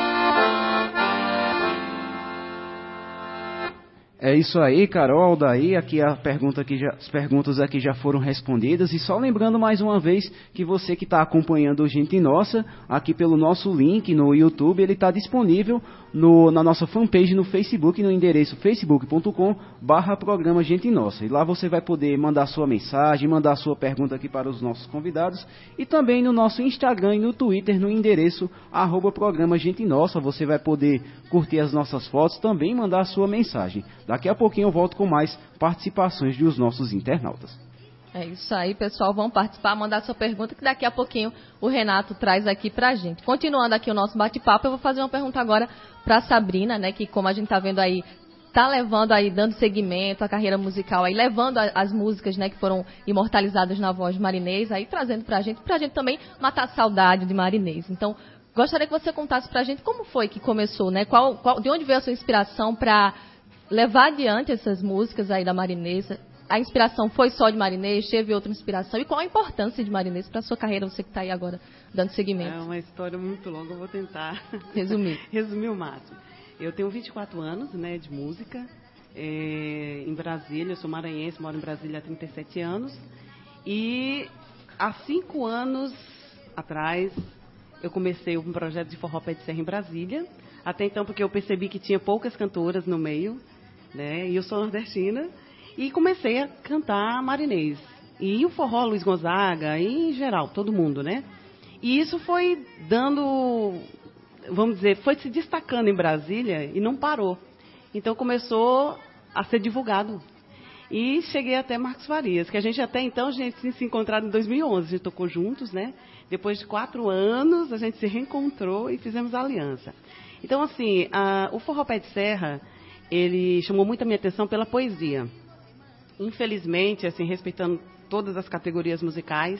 É isso aí, Carol, daí aqui as perguntas aqui já foram respondidas, e só lembrando mais uma vez que você que está acompanhando o Gente Nossa, aqui pelo nosso link no YouTube, ele está disponível na nossa fanpage no Facebook, no endereço facebook.com/programa Gente Nossa, e lá você vai poder mandar sua mensagem, mandar sua pergunta aqui para os nossos convidados, e também no nosso Instagram e no Twitter, no endereço @programa Gente Nossa, você vai poder curtir as nossas fotos, também mandar a sua mensagem. Daqui a pouquinho eu volto com mais participações dos nossos internautas. É isso aí, pessoal. Vão participar, mandar sua pergunta, que daqui a pouquinho o Renato traz aqui pra gente. Continuando aqui o nosso bate-papo, eu vou fazer uma pergunta agora pra Sabrina, né? Que como a gente tá vendo aí, tá levando aí, dando seguimento à carreira musical aí, levando as músicas, né, que foram imortalizadas na voz de Marinês, aí trazendo pra gente também matar a saudade de Marinês. Então, gostaria que você contasse pra gente como foi que começou, né? De onde veio a sua inspiração pra levar adiante essas músicas aí da Marinês? A inspiração foi só de Marinês? Teve outra inspiração? E qual a importância de Marinês para a sua carreira, você que está aí agora dando seguimento? É uma história muito longa, eu vou tentar resumir o máximo. Eu tenho 24 anos, né, de música, em Brasília, eu sou maranhense, moro em Brasília há 37 anos, e há 5 anos atrás eu comecei um projeto de forró pé de serra em Brasília, até então porque eu percebi que tinha poucas cantoras no meio, né, e eu sou nordestina, e comecei a cantar Marinês. E o forró Luiz Gonzaga, e em geral, todo mundo, né? E isso foi dando, vamos dizer, foi se destacando em Brasília e não parou. Então começou a ser divulgado. E cheguei até Marcos Farias, que a gente até então, a gente tinha se encontrado em 2011, a gente tocou juntos, né? Depois de 4 anos, a gente se reencontrou e fizemos aliança. Então, assim, o forró pé de serra, ele chamou muito a minha atenção pela poesia. Infelizmente, assim, respeitando todas as categorias musicais,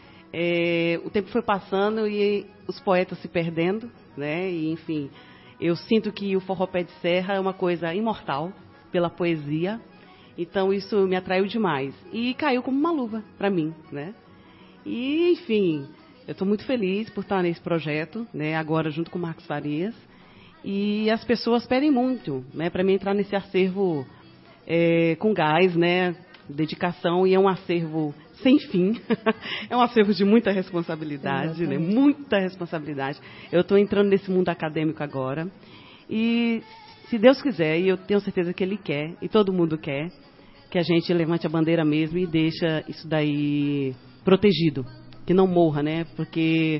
o tempo foi passando e os poetas se perdendo, né? E, enfim, eu sinto que o forró pé de serra é uma coisa imortal pela poesia, então isso me atraiu demais. E caiu como uma luva para mim, né? E, enfim, eu estou muito feliz por estar nesse projeto, né? Agora junto com o Marcos Farias. E as pessoas pedem muito, né? Para mim entrar nesse acervo com gás, né, dedicação, e é um acervo sem fim, é um acervo de muita responsabilidade, né, muita responsabilidade. Eu estou entrando nesse mundo acadêmico agora, e se Deus quiser, e eu tenho certeza que Ele quer, e todo mundo quer, que a gente levante a bandeira mesmo e deixa isso daí protegido, que não morra, né, porque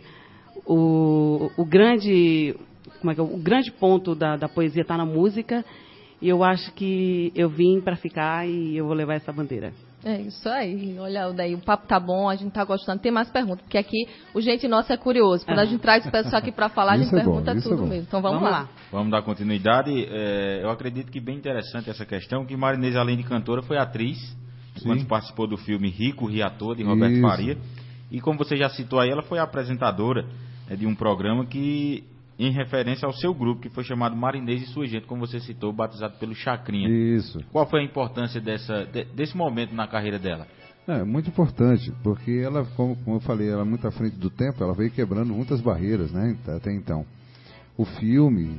o grande ponto da poesia está na música. E eu acho que eu vim para ficar e eu vou levar essa bandeira. É isso aí. Olha, daí o papo tá bom, a gente tá gostando. Tem mais perguntas, porque aqui o Gente Nossa é curioso. Quando a gente traz o pessoal aqui para falar, a gente pergunta tudo mesmo. Então vamos lá. Vamos dar continuidade. Eu acredito que bem interessante essa questão, que Marinês, além de cantora, foi atriz, quando participou do filme Rico, Riator, de Roberto Faria. E como você já citou aí, ela foi apresentadora de um programa que, em referência ao seu grupo, que foi chamado Marinês e Sua Gente, como você citou, batizado pelo Chacrinha. Isso. Qual foi a importância desse momento na carreira dela? Muito importante, porque ela, como eu falei, ela é muito à frente do tempo, ela veio quebrando muitas barreiras, né, até então. O filme,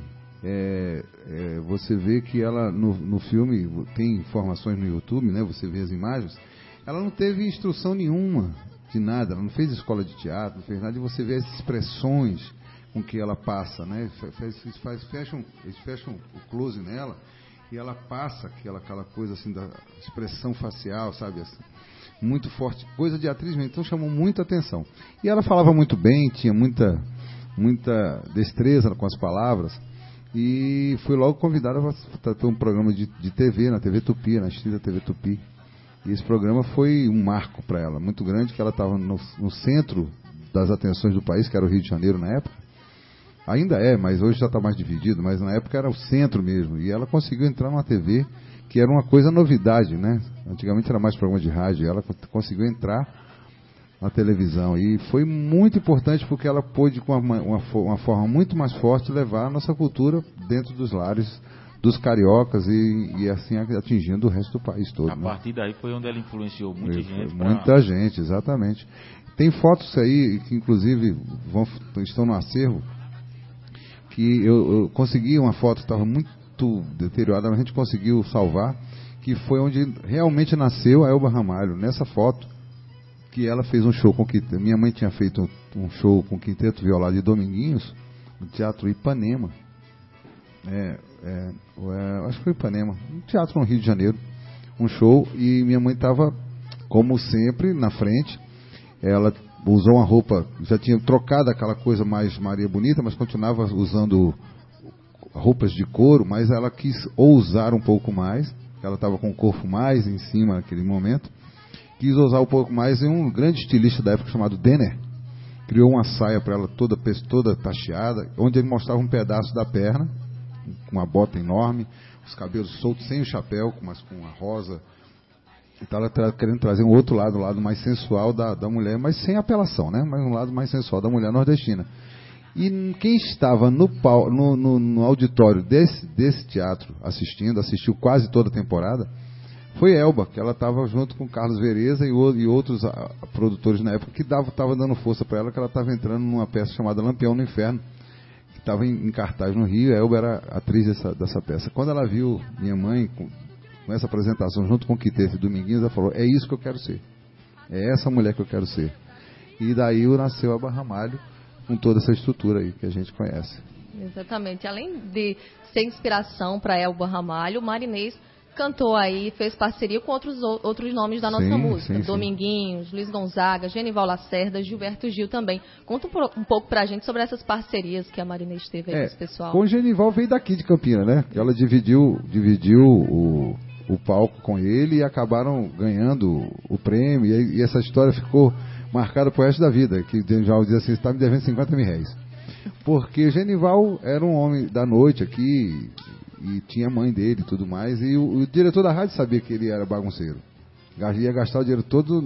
você vê que ela, no filme, tem informações no YouTube, né, você vê as imagens, ela não teve instrução nenhuma de nada, ela não fez escola de teatro, não fez nada, e você vê as expressões com que ela passa, né? Eles fecham o close nela e ela passa aquela coisa assim da expressão facial, sabe? Assim, muito forte, coisa de atriz mesmo, então chamou muita atenção. E ela falava muito bem, tinha muita destreza com as palavras, e foi logo convidada para ter um programa de TV, na TV Tupi, na extinta TV Tupi. E esse programa foi um marco para ela, muito grande, que ela estava no centro das atenções do país, que era o Rio de Janeiro na época. Ainda mas hoje já está mais dividido, mas na época era o centro mesmo, e ela conseguiu entrar numa TV que era uma coisa novidade, né? Antigamente era mais programa de rádio, e ela conseguiu entrar na televisão. E foi muito importante porque ela pôde, com uma forma muito mais forte, levar a nossa cultura dentro dos lares dos cariocas e assim atingindo o resto do país todo. A partir daí foi onde ela influenciou muita gente. Muita gente, exatamente. Tem fotos aí que inclusive estão no acervo, que eu consegui uma foto que estava muito deteriorada, mas a gente conseguiu salvar, que foi onde realmente nasceu a Elba Ramalho. Nessa foto, que ela fez um show com quinteto. Minha mãe tinha feito um show com quinteto violado de Dominguinhos no Teatro Ipanema. Acho que foi Ipanema, um teatro no Rio de Janeiro, um show, e minha mãe estava, como sempre, na frente. Ela usou uma roupa, já tinha trocado aquela coisa mais Maria Bonita, mas continuava usando roupas de couro, mas ela quis ousar um pouco mais. Ela estava com o corpo mais em cima naquele momento, quis ousar um pouco mais, e um grande estilista da época chamado Denner criou uma saia para ela toda tacheada, onde ele mostrava um pedaço da perna, com uma bota enorme, os cabelos soltos, sem o chapéu, mas com a rosa. Então ela querendo trazer um outro lado, o lado mais sensual da mulher, mas sem apelação, né? Mas um lado mais sensual da mulher nordestina. E quem estava no auditório desse teatro assistiu quase toda a temporada, foi Elba, que ela estava junto com Carlos Vereza e outros produtores na época que estavam dando força para ela, que ela estava entrando numa peça chamada Lampião no Inferno, que estava em cartaz no Rio. A Elba era atriz dessa peça. Quando ela viu minha mãe com essa apresentação junto com o Quinteto e Dominguinhos, ela falou: é isso que eu quero ser, é essa mulher que eu quero ser. E daí nasceu a Elba Ramalho, com toda essa estrutura aí que a gente conhece. Exatamente. Além de ser inspiração para Elba Ramalho, o Marinês cantou aí, fez parceria com outros nomes da nossa música. Sim. Dominguinhos, Luiz Gonzaga, Genival Lacerda, Gilberto Gil também. Conta um pouco pra gente sobre essas parcerias que a Marinês teve aí com esse pessoal. Com o Genival veio daqui de Campinas, né? Ela dividiu o palco com ele e acabaram ganhando o prêmio. E essa história ficou marcada pro resto da vida. Que o Genival dizia assim: você está me devendo 50 mil reais. Porque o Genival era um homem da noite aqui, e tinha a mãe dele e tudo mais, e o diretor da rádio sabia que ele era bagunceiro, ia gastar o dinheiro todo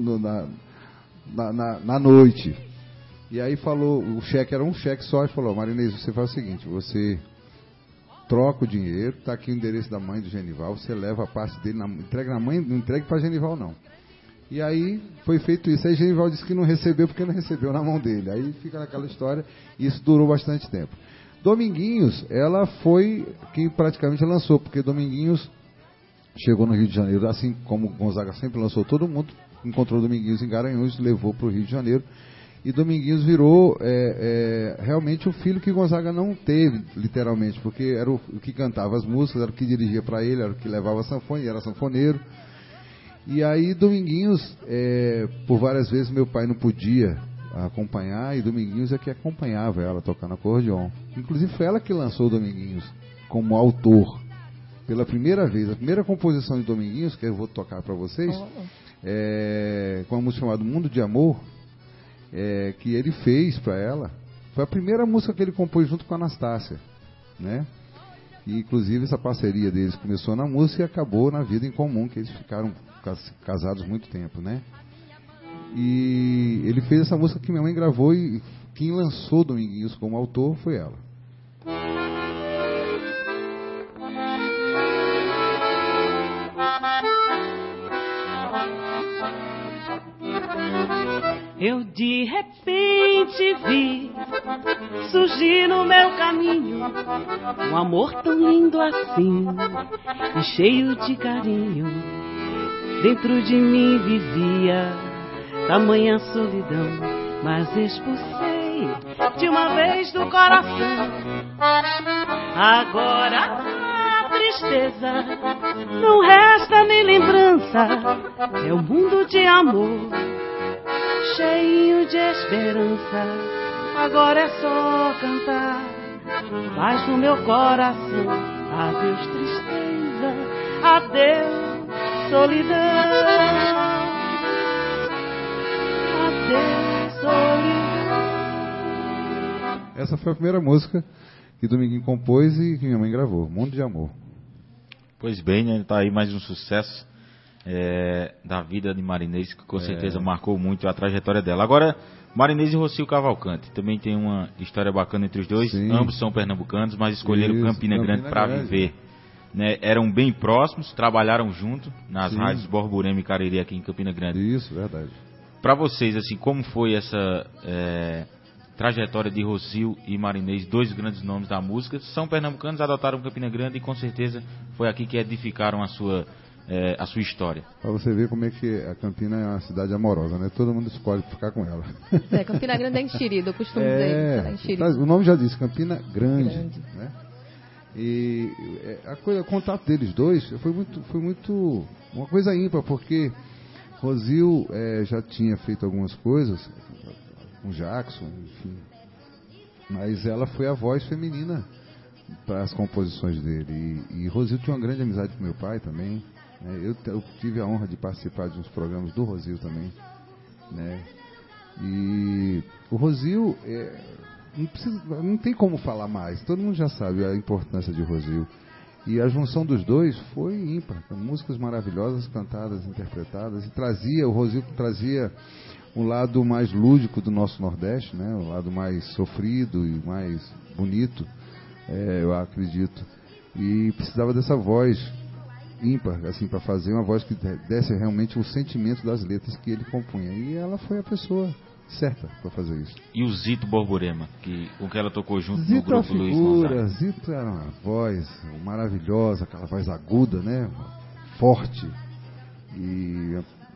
na noite. E aí falou, o cheque era um cheque só, e falou: Marinês, você faz o seguinte, você troca o dinheiro, tá aqui o endereço da mãe do Genival, você leva a parte dele, entrega na mãe, não entregue para Genival não. E aí foi feito isso. Aí Genival disse que não recebeu porque não recebeu na mão dele. Aí fica naquela história, e isso durou bastante tempo. Dominguinhos, ela foi quem praticamente lançou, porque Dominguinhos chegou no Rio de Janeiro, assim como Gonzaga sempre lançou, todo mundo encontrou Dominguinhos em Garanhuns, levou para o Rio de Janeiro, e Dominguinhos virou realmente o filho que Gonzaga não teve, literalmente, porque era o que cantava as músicas, era o que dirigia para ele, era o que levava a sanfona, era sanfoneiro. E aí Dominguinhos, por várias vezes meu pai não podia acompanhar, e Dominguinhos é que acompanhava ela tocando acordeon. Inclusive foi ela que lançou Dominguinhos como autor pela primeira vez. A primeira composição de Dominguinhos, que eu vou tocar para vocês, com uma música chamada Mundo de Amor, que ele fez para ela. Foi a primeira música que ele compôs junto com a Anastácia, né? E inclusive essa parceria deles começou na música e acabou na vida em comum, que eles ficaram casados muito tempo, né? E ele fez essa música que minha mãe gravou, e quem lançou Dominguinhos como autor foi ela. Eu de repente vi surgir no meu caminho um amor tão lindo assim e cheio de carinho. Dentro de mim vivia tamanha solidão, mas expulsei de uma vez do coração. Agora a tristeza não resta nem lembrança, é um mundo de amor cheio de esperança. Agora é só cantar, mas no meu coração adeus tristeza, adeus solidão. Essa foi a primeira música que Dominguinho compôs e que minha mãe gravou, Mundo de Amor. Pois bem, né? Tá aí mais um sucesso da vida de Marinês, que com certeza marcou muito a trajetória dela. Agora, Marinês e Rocio Cavalcante, também tem uma história bacana entre os dois. Sim. Ambos são pernambucanos, mas escolheram Isso, Campina Grande para viver. Né? Eram bem próximos, trabalharam junto nas rádios Borborema e Cariri aqui em Campina Grande. Isso, verdade. Para vocês, assim, como foi essa trajetória de Rocio e Marinês, dois grandes nomes da música? São pernambucanos, adotaram Campina Grande e com certeza foi aqui que edificaram a sua história. Para você ver como é que a Campina é uma cidade amorosa, né? Todo mundo escolhe ficar com ela. Campina Grande é enxerido, eu costumo dizer. É enxerido. O nome já diz, Campina Grande. Né? E o contato deles dois foi muito uma coisa ímpar, porque Rocio já tinha feito algumas coisas com Jackson, enfim, mas ela foi a voz feminina para as composições dele. E Rocio tinha uma grande amizade com meu pai também. Né? Eu tive a honra de participar de uns programas do Rocio também. Né? E o Rocio não tem como falar mais, todo mundo já sabe a importância de Rocio. E a junção dos dois foi ímpar, músicas maravilhosas, cantadas, interpretadas, e o Rocio trazia um lado mais lúdico do nosso Nordeste, né? Um lado mais sofrido e mais bonito, eu acredito. E precisava dessa voz ímpar, assim, para fazer uma voz que desse realmente o sentimento das letras que ele compunha. E ela foi a pessoa certa para fazer isso. E o Zito Borborema, com que ela tocou junto Zito no grupo Luiz Gonzaga? Zito era uma voz maravilhosa, aquela voz aguda, né? Forte. E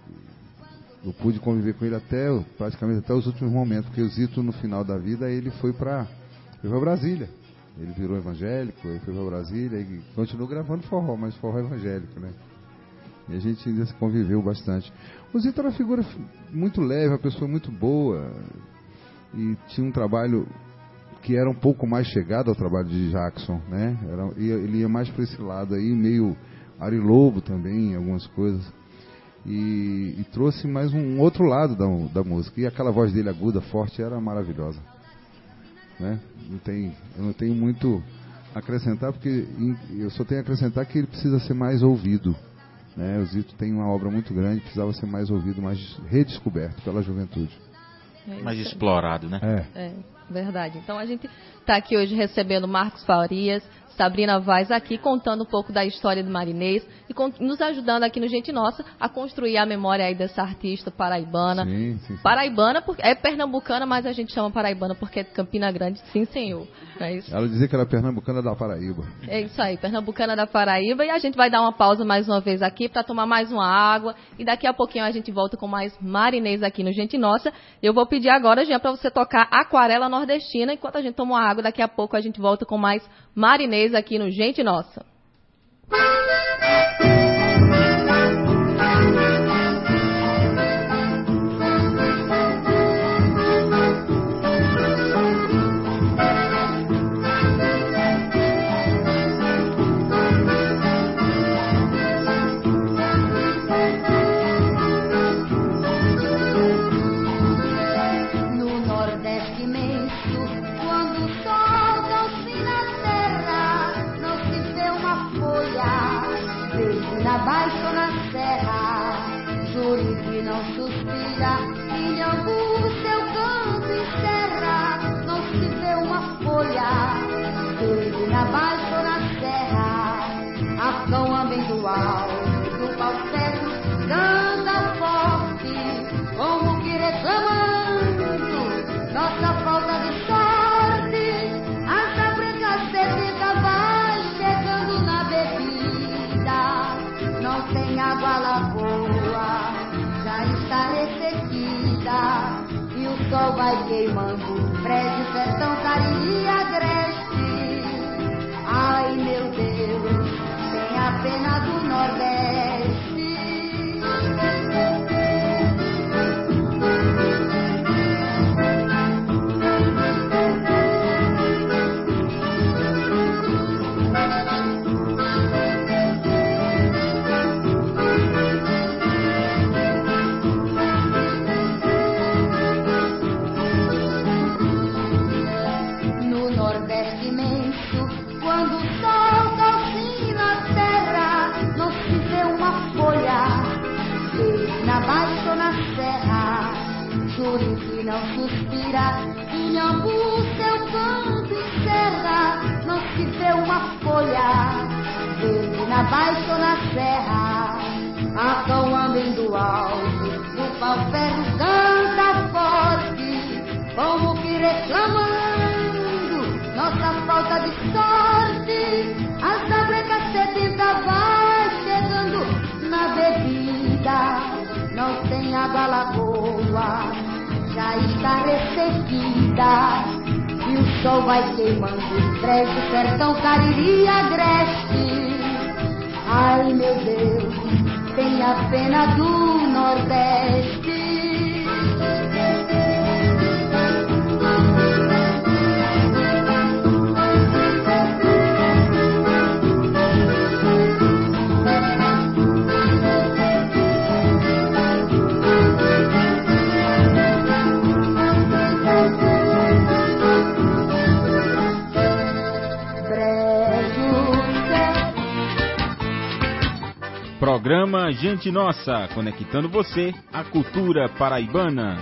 eu pude conviver com ele praticamente até os últimos momentos, porque o Zito, no final da vida, ele foi para Brasília. Ele virou evangélico, ele foi para Brasília e continuou gravando forró, mas forró evangélico, né? E a gente ainda se conviveu bastante. O Zito era uma figura muito leve, uma pessoa muito boa, e tinha um trabalho que era um pouco mais chegado ao trabalho de Jackson, né? Ele ia mais para esse lado aí, meio Ari Lobo também, algumas coisas. E trouxe mais um outro lado da música. E aquela voz dele aguda, forte, era maravilhosa. Né? Eu não tenho muito a acrescentar, porque eu só tenho a acrescentar que ele precisa ser mais ouvido. Né? O Zito tem uma obra muito grande, precisava ser mais ouvido, mais redescoberto pela juventude. Mais explorado, né? Verdade. Então a gente está aqui hoje recebendo Marcos Farias, Sabrina Vaz aqui, contando um pouco da história do Marinês e nos ajudando aqui no Gente Nossa a construir a memória aí dessa artista paraibana. Sim. Paraibana, porque é pernambucana, mas a gente chama paraibana porque é de Campina Grande, sim senhor. É isso. Ela dizia que era pernambucana da Paraíba. É isso aí, pernambucana da Paraíba. E a gente vai dar uma pausa mais uma vez aqui para tomar mais uma água. E daqui a pouquinho a gente volta com mais Marinês aqui no Gente Nossa. Eu vou pedir agora, Jean, para você tocar Aquarela Nordestina. Enquanto a gente toma uma água, daqui a pouco a gente volta com mais Marinês aqui no Gente Nossa. Abaixo na serra, Jurique não suspira, Inhambu seu canto encerra, não se vê uma folha, verde abaixo na serra, a cão amendoal, do falsete, canta forte, como que reclamando, nossa falta de sorte, essa branca seca vai chegando na bebida. Não tem água, lagoa já está ressequida e o sol vai queimando prédio, sertão, Cariri, Agreste. Ai meu Deus, tem a pena do Nordeste. suspira, Inhambu, seu canto encerra, não se vê uma folha verde na baixa ou na serra. Acão amendoim alto, do pau-ferro canta forte, como que reclamando nossa falta de sorte. Asa branca sedenta vai chegando na bebida, não tem água lagoa, já está ressequida, e o sol vai queimando os três do sertão, Cariri e Agreste. Ai meu Deus, tenha pena do Nordeste. Programa Gente Nossa, conectando você à cultura paraibana.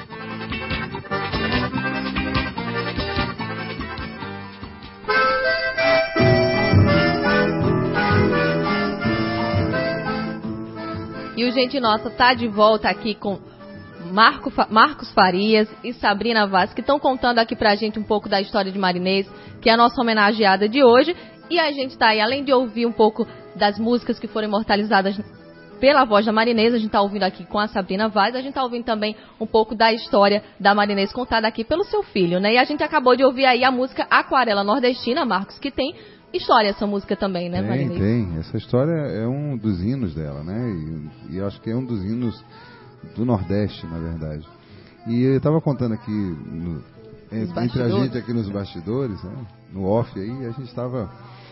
E o Gente Nossa tá de volta aqui com Marcos Farias e Sabrina Vaz, que estão contando aqui pra gente um pouco da história de Marinês, que é a nossa homenageada de hoje. E a gente tá aí, além de ouvir um pouco das músicas que foram imortalizadas pela voz da Marinês, a gente tá ouvindo aqui com a Sabrina Vaz, a gente tá ouvindo também um pouco da história da Marinês contada aqui pelo seu filho, né? E a gente acabou de ouvir aí a música Aquarela Nordestina, Marcos, que tem história essa música também, né, Marinês? Tem. Essa história é um dos hinos dela, né? E acho que é um dos hinos do Nordeste, na verdade. E eu estava contando aqui, entre a gente aqui nos bastidores, né? No off aí, a gente estava...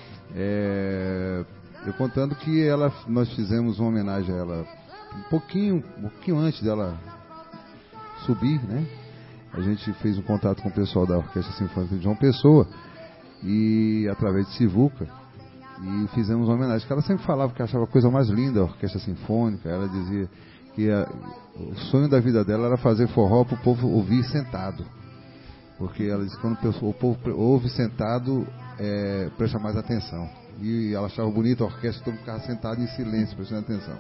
eu contando que nós fizemos uma homenagem a ela um pouquinho antes dela subir, né? A gente fez um contato com o pessoal da Orquestra Sinfônica de João Pessoa, e através de Sivuca, e fizemos uma homenagem, que ela sempre falava que achava a coisa mais linda a Orquestra Sinfônica. Ela dizia que o sonho da vida dela era fazer forró para o povo ouvir sentado, porque ela disse que quando o povo ouve sentado, presta mais atenção, e ela achava bonita a orquestra, todo mundo ficava sentado em silêncio, prestando atenção.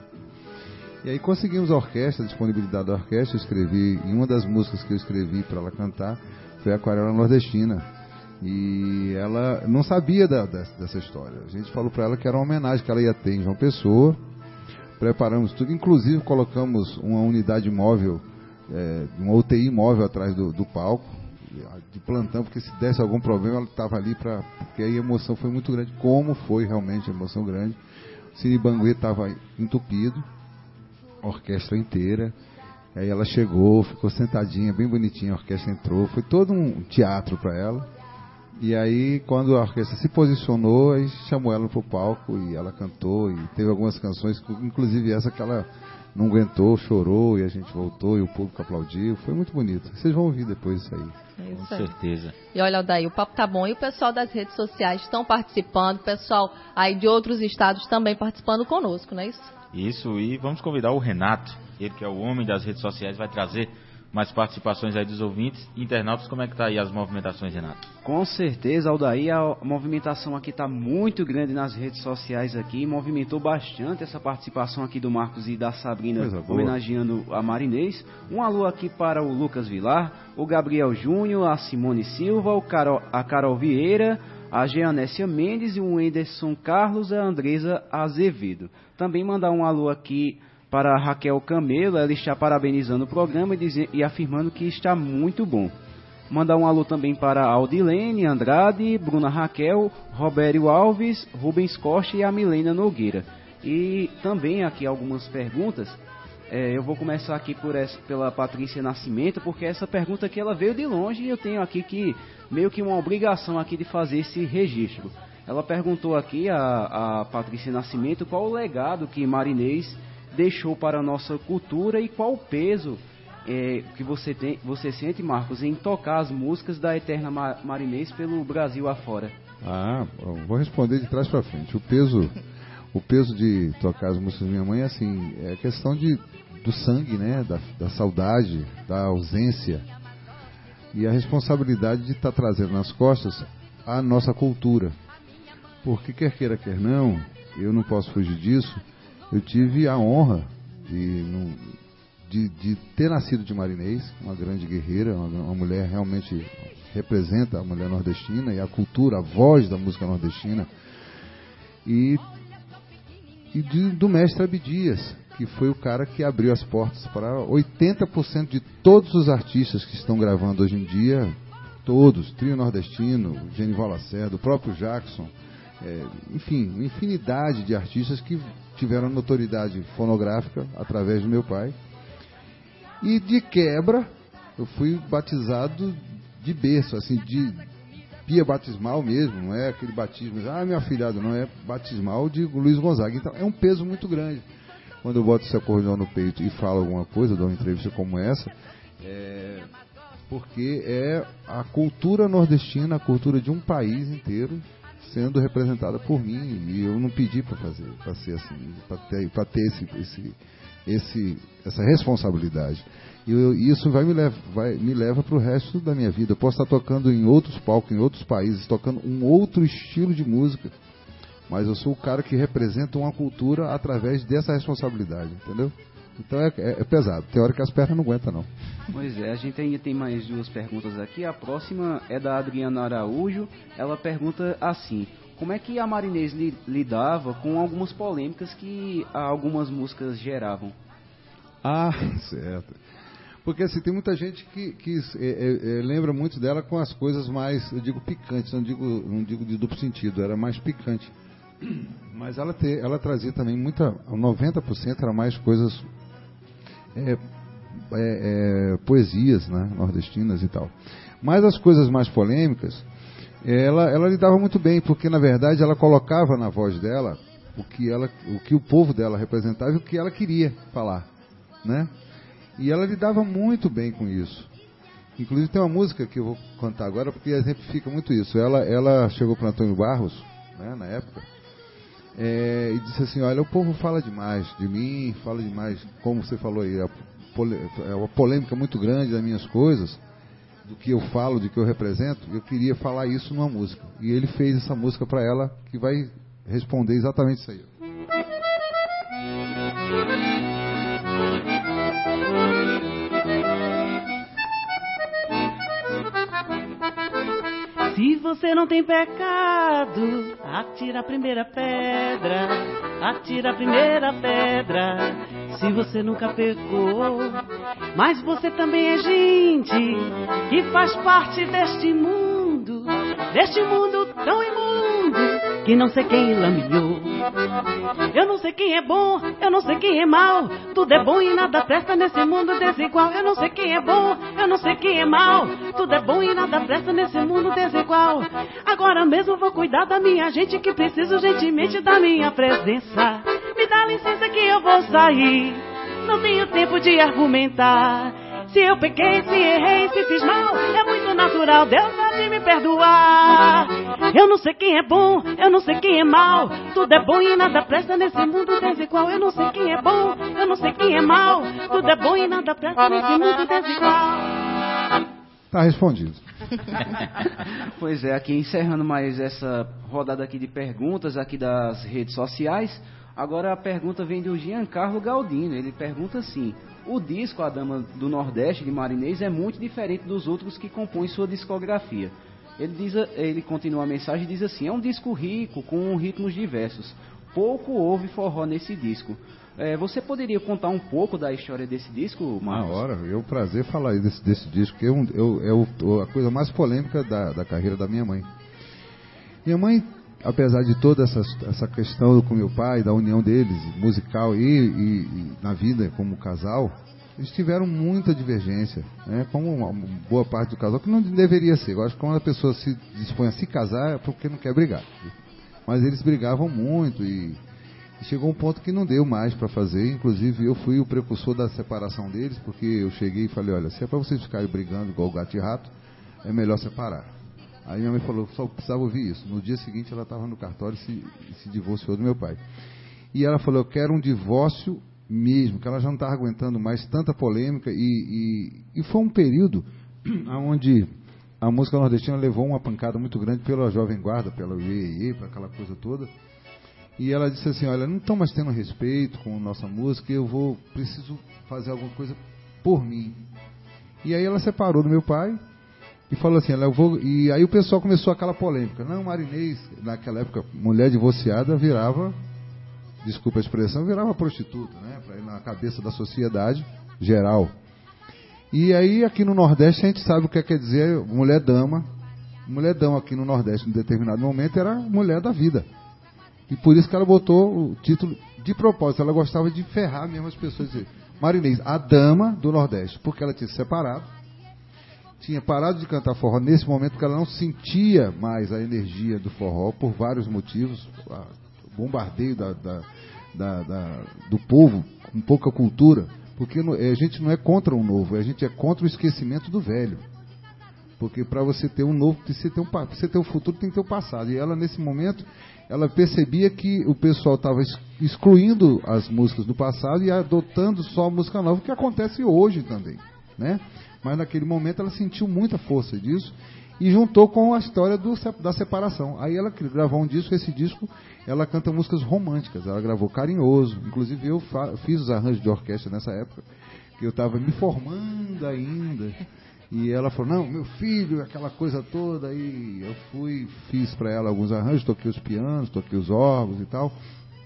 E aí conseguimos a orquestra, a disponibilidade da orquestra. Eu escrevi, e uma das músicas que eu escrevi para ela cantar foi Aquarela Nordestina, e ela não sabia dessa história. A gente falou para ela que era uma homenagem que ela ia ter em João Pessoa. Preparamos tudo, inclusive colocamos uma unidade móvel, uma UTI móvel atrás do palco, de plantão, porque se desse algum problema ela estava ali, porque aí a emoção foi muito grande, como foi realmente a emoção grande. O Cine Banguê estava entupido, a orquestra inteira. Aí ela chegou, ficou sentadinha, bem bonitinha, a orquestra entrou, foi todo um teatro para ela. E aí, quando a orquestra se posicionou, aí chamou ela pro palco e ela cantou, e teve algumas canções, inclusive essa que ela não aguentou, chorou, e a gente voltou e o público aplaudiu. Foi muito bonito. Vocês vão ouvir depois isso aí. Com certeza. E olha, Aldair, o papo tá bom, e o pessoal das redes sociais estão participando, o pessoal aí de outros estados também participando conosco, não é isso? Isso, e vamos convidar o Renato, ele que é o homem das redes sociais, vai trazer mais participações aí dos ouvintes, internautas. Como é que tá aí as movimentações, Renato? Com certeza, Aldair, a movimentação aqui está muito grande nas redes sociais aqui, movimentou bastante essa participação aqui do Marcos e da Sabrina, homenageando a Marinês. Um alô aqui para o Lucas Vilar, o Gabriel Júnior, a Simone Silva, a Carol Vieira, a Jeanécia Mendes e o Anderson Carlos e a Andresa Azevedo. Também mandar um alô aqui para a Raquel Camelo, ela está parabenizando o programa e afirmando que está muito bom. Mandar um alô também para a Aldilene Andrade, Bruna Raquel, Robério Alves, Rubens Costa e a Milena Nogueira. E também aqui algumas perguntas. Eu vou começar aqui pela Patrícia Nascimento, porque essa pergunta aqui ela veio de longe e eu tenho aqui meio que uma obrigação aqui de fazer esse registro. Ela perguntou aqui, a Patrícia Nascimento, qual o legado que Marinês deixou para a nossa cultura e qual o peso que você sente, Marcos, em tocar as músicas da Eterna Marinês pelo Brasil afora. Vou responder de trás para frente. O peso de tocar as músicas da minha mãe é questão do sangue, né? Da saudade, da ausência. e a responsabilidade de estar trazendo nas costas a nossa cultura. Porque quer queira, quer não, eu não posso fugir disso, eu tive a honra de ter nascido de Marinês, uma grande guerreira, uma mulher realmente representa a mulher nordestina e a cultura, a voz da música nordestina, do mestre Abdias, que foi o cara que abriu as portas para 80% de todos os artistas que estão gravando hoje em dia, todos, Trio Nordestino, Genival Lacerda, o próprio Jackson, enfim, uma infinidade de artistas que tiveram notoriedade fonográfica através do meu pai. E de quebra, eu fui batizado de berço, assim, de pia batismal mesmo, não é aquele batismo, meu afilhado, não, é batismal de Luiz Gonzaga. Então é um peso muito grande. Quando eu boto esse acordeão no peito e falo alguma coisa, dou uma entrevista como essa, porque é a cultura nordestina, a cultura de um país inteiro sendo representada por mim, e eu não pedi para fazer, para ser assim, para ter essa responsabilidade. E isso me leva para o resto da minha vida. Eu posso estar tocando em outros palcos, em outros países, tocando um outro estilo de música, mas eu sou o cara que representa uma cultura através dessa responsabilidade, entendeu? Então é pesado. Tem hora que as pernas não aguentam, não. Pois é, a gente ainda tem mais duas perguntas aqui. A próxima é da Adriana Araújo. Ela pergunta assim: como é que a Marinês lidava com algumas polêmicas que algumas músicas geravam? Ah, certo. Porque assim, tem muita gente que lembra muito dela com as coisas mais, eu digo picantes, não digo de duplo sentido, era mais picante. Mas ela trazia também 90% era mais coisas, poesias, né, nordestinas e tal. Mas as coisas mais polêmicas, ela lidava muito bem, porque na verdade ela colocava na voz dela o que o povo dela representava e o que ela queria falar, né? E ela lidava muito bem com isso. Inclusive tem uma música que eu vou cantar agora, porque exemplifica muito isso. Ela chegou para Antônio Barros, né, na época, e disse assim: olha, o povo fala demais de mim, fala demais, como você falou aí, é uma polêmica muito grande das minhas coisas, do que eu falo, do que eu represento. Eu queria falar isso numa música. E ele fez essa música para ela, que vai responder exatamente isso aí. Se você não tem pecado, atira a primeira pedra, atira a primeira pedra. Se você nunca pecou, mas você também é gente que faz parte deste mundo tão imundo que não sei quem lameou. Eu não sei quem é bom, eu não sei quem é mal, tudo é bom e nada presta nesse mundo desigual. Eu não sei quem é bom, eu não sei quem é mal, tudo é bom e nada presta nesse mundo desigual. Agora mesmo vou cuidar da minha gente, que preciso gentilmente da minha presença. Me dá licença que eu vou sair, não tenho tempo de argumentar. Se eu pequei, se errei, se fiz mal, é muito natural, Deus pode me perdoar. Eu não sei quem é bom, eu não sei quem é mal, tudo é bom e nada presta nesse mundo desigual. Eu não sei quem é bom, eu não sei quem é mal, tudo é bom e nada presta nesse mundo desigual. Tá respondido. Pois é, aqui encerrando mais essa rodada aqui de perguntas aqui das redes sociais. Agora a pergunta vem do Giancarlo Galdino. Ele pergunta assim: o disco A Dama do Nordeste, de Marinês, é muito diferente dos outros que compõem sua discografia. Ele continua a mensagem e diz assim: é um disco rico, com ritmos diversos. Pouco houve forró nesse disco. Você poderia contar um pouco da história desse disco, Marcos? Na hora, é um prazer falar aí desse disco, que é a coisa mais polêmica da carreira da minha mãe. Minha mãe, apesar de toda essa questão com meu pai, da união deles, musical e na vida como casal, eles tiveram muita divergência, né? Como uma boa parte do casal, que não deveria ser. Eu acho que quando a pessoa se dispõe a se casar é porque não quer brigar. Mas eles brigavam muito e chegou um ponto que não deu mais para fazer. Inclusive eu fui o precursor da separação deles, porque eu cheguei e falei: olha, se é para vocês ficarem brigando igual gato e rato, é melhor separar. Aí minha mãe falou: só precisava ouvir isso. No dia seguinte ela estava no cartório e se divorciou do meu pai. E ela falou: eu quero um divórcio mesmo, que ela já não estava aguentando mais tanta polêmica. E foi um período onde a música nordestina levou uma pancada muito grande pela Jovem Guarda, pela Iê, por aquela coisa toda. E ela disse assim, olha, não estão mais tendo respeito com a nossa música, preciso fazer alguma coisa por mim. E aí ela separou do meu pai e falou assim, e aí o pessoal começou aquela polêmica. Não, Marinês, naquela época, mulher divorciada virava, desculpa a expressão, virava prostituta, né? Pra ir na cabeça da sociedade geral. E aí aqui no Nordeste a gente sabe o que quer dizer mulher-dama. Mulher-dama aqui no Nordeste, em determinado momento, era mulher da vida. E por isso que ela botou o título de propósito. Ela gostava de ferrar mesmo as pessoas. Dizer, Marinês, a dama do Nordeste. Porque ela tinha se separado. Tinha parado de cantar forró nesse momento porque ela não sentia mais a energia do forró por vários motivos. O bombardeio do povo com pouca cultura. Porque a gente não é contra o novo, a gente é contra o esquecimento do velho. Porque para você ter um novo, para você ter um futuro, tem que ter o passado. E ela, nesse momento, ela percebia que o pessoal estava excluindo as músicas do passado e adotando só a música nova, que acontece hoje também, né? Mas naquele momento ela sentiu muita força disso e juntou com a história da separação. Aí ela gravou um disco, esse disco ela canta músicas românticas, ela gravou Carinhoso, inclusive eu fiz os arranjos de orquestra nessa época, que eu estava me formando ainda, e ela falou, não, meu filho, aquela coisa toda, e eu fiz para ela alguns arranjos, toquei os pianos, toquei os órgãos e tal,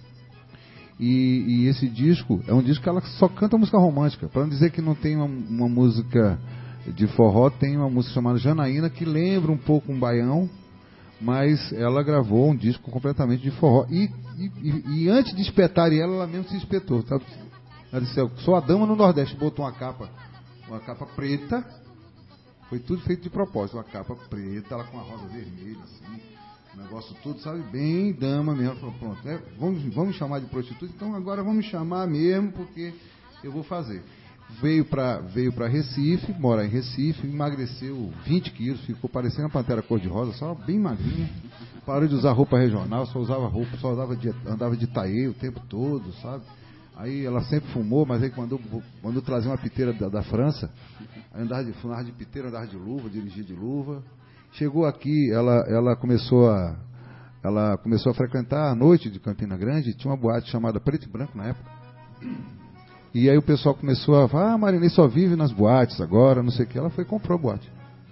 e esse disco é um disco que ela só canta música romântica, para não dizer que não tem uma música de forró, tem uma música chamada Janaína, que lembra um pouco um baião, mas ela gravou um disco completamente de forró. E antes de espetar ela mesmo se espetou. Sabe? Ela disse, eu sou a dama no Nordeste, botou uma capa preta, foi tudo feito de propósito, uma capa preta, ela com a rosa vermelha, assim, o negócio todo, sabe, bem dama mesmo. Falou, pronto, né? Vamos chamar de prostituta, então agora vamos chamar mesmo, porque eu vou fazer. Veio para Recife, mora em Recife, emagreceu 20 quilos, ficou parecendo a Pantera Cor-de-Rosa, só bem magrinha. Parou de usar roupa regional, andava de taê o tempo todo, sabe? Aí ela sempre fumou, mas aí mandou trazer uma piteira da França, aí andava de piteira, andava de luva, dirigia de luva. Chegou aqui, ela começou a frequentar a noite de Campina Grande, tinha uma boate chamada Preto e Branco na época. E aí o pessoal começou a falar, Marinês só vive nas boates agora, não sei o que. Ela foi e comprou a boate.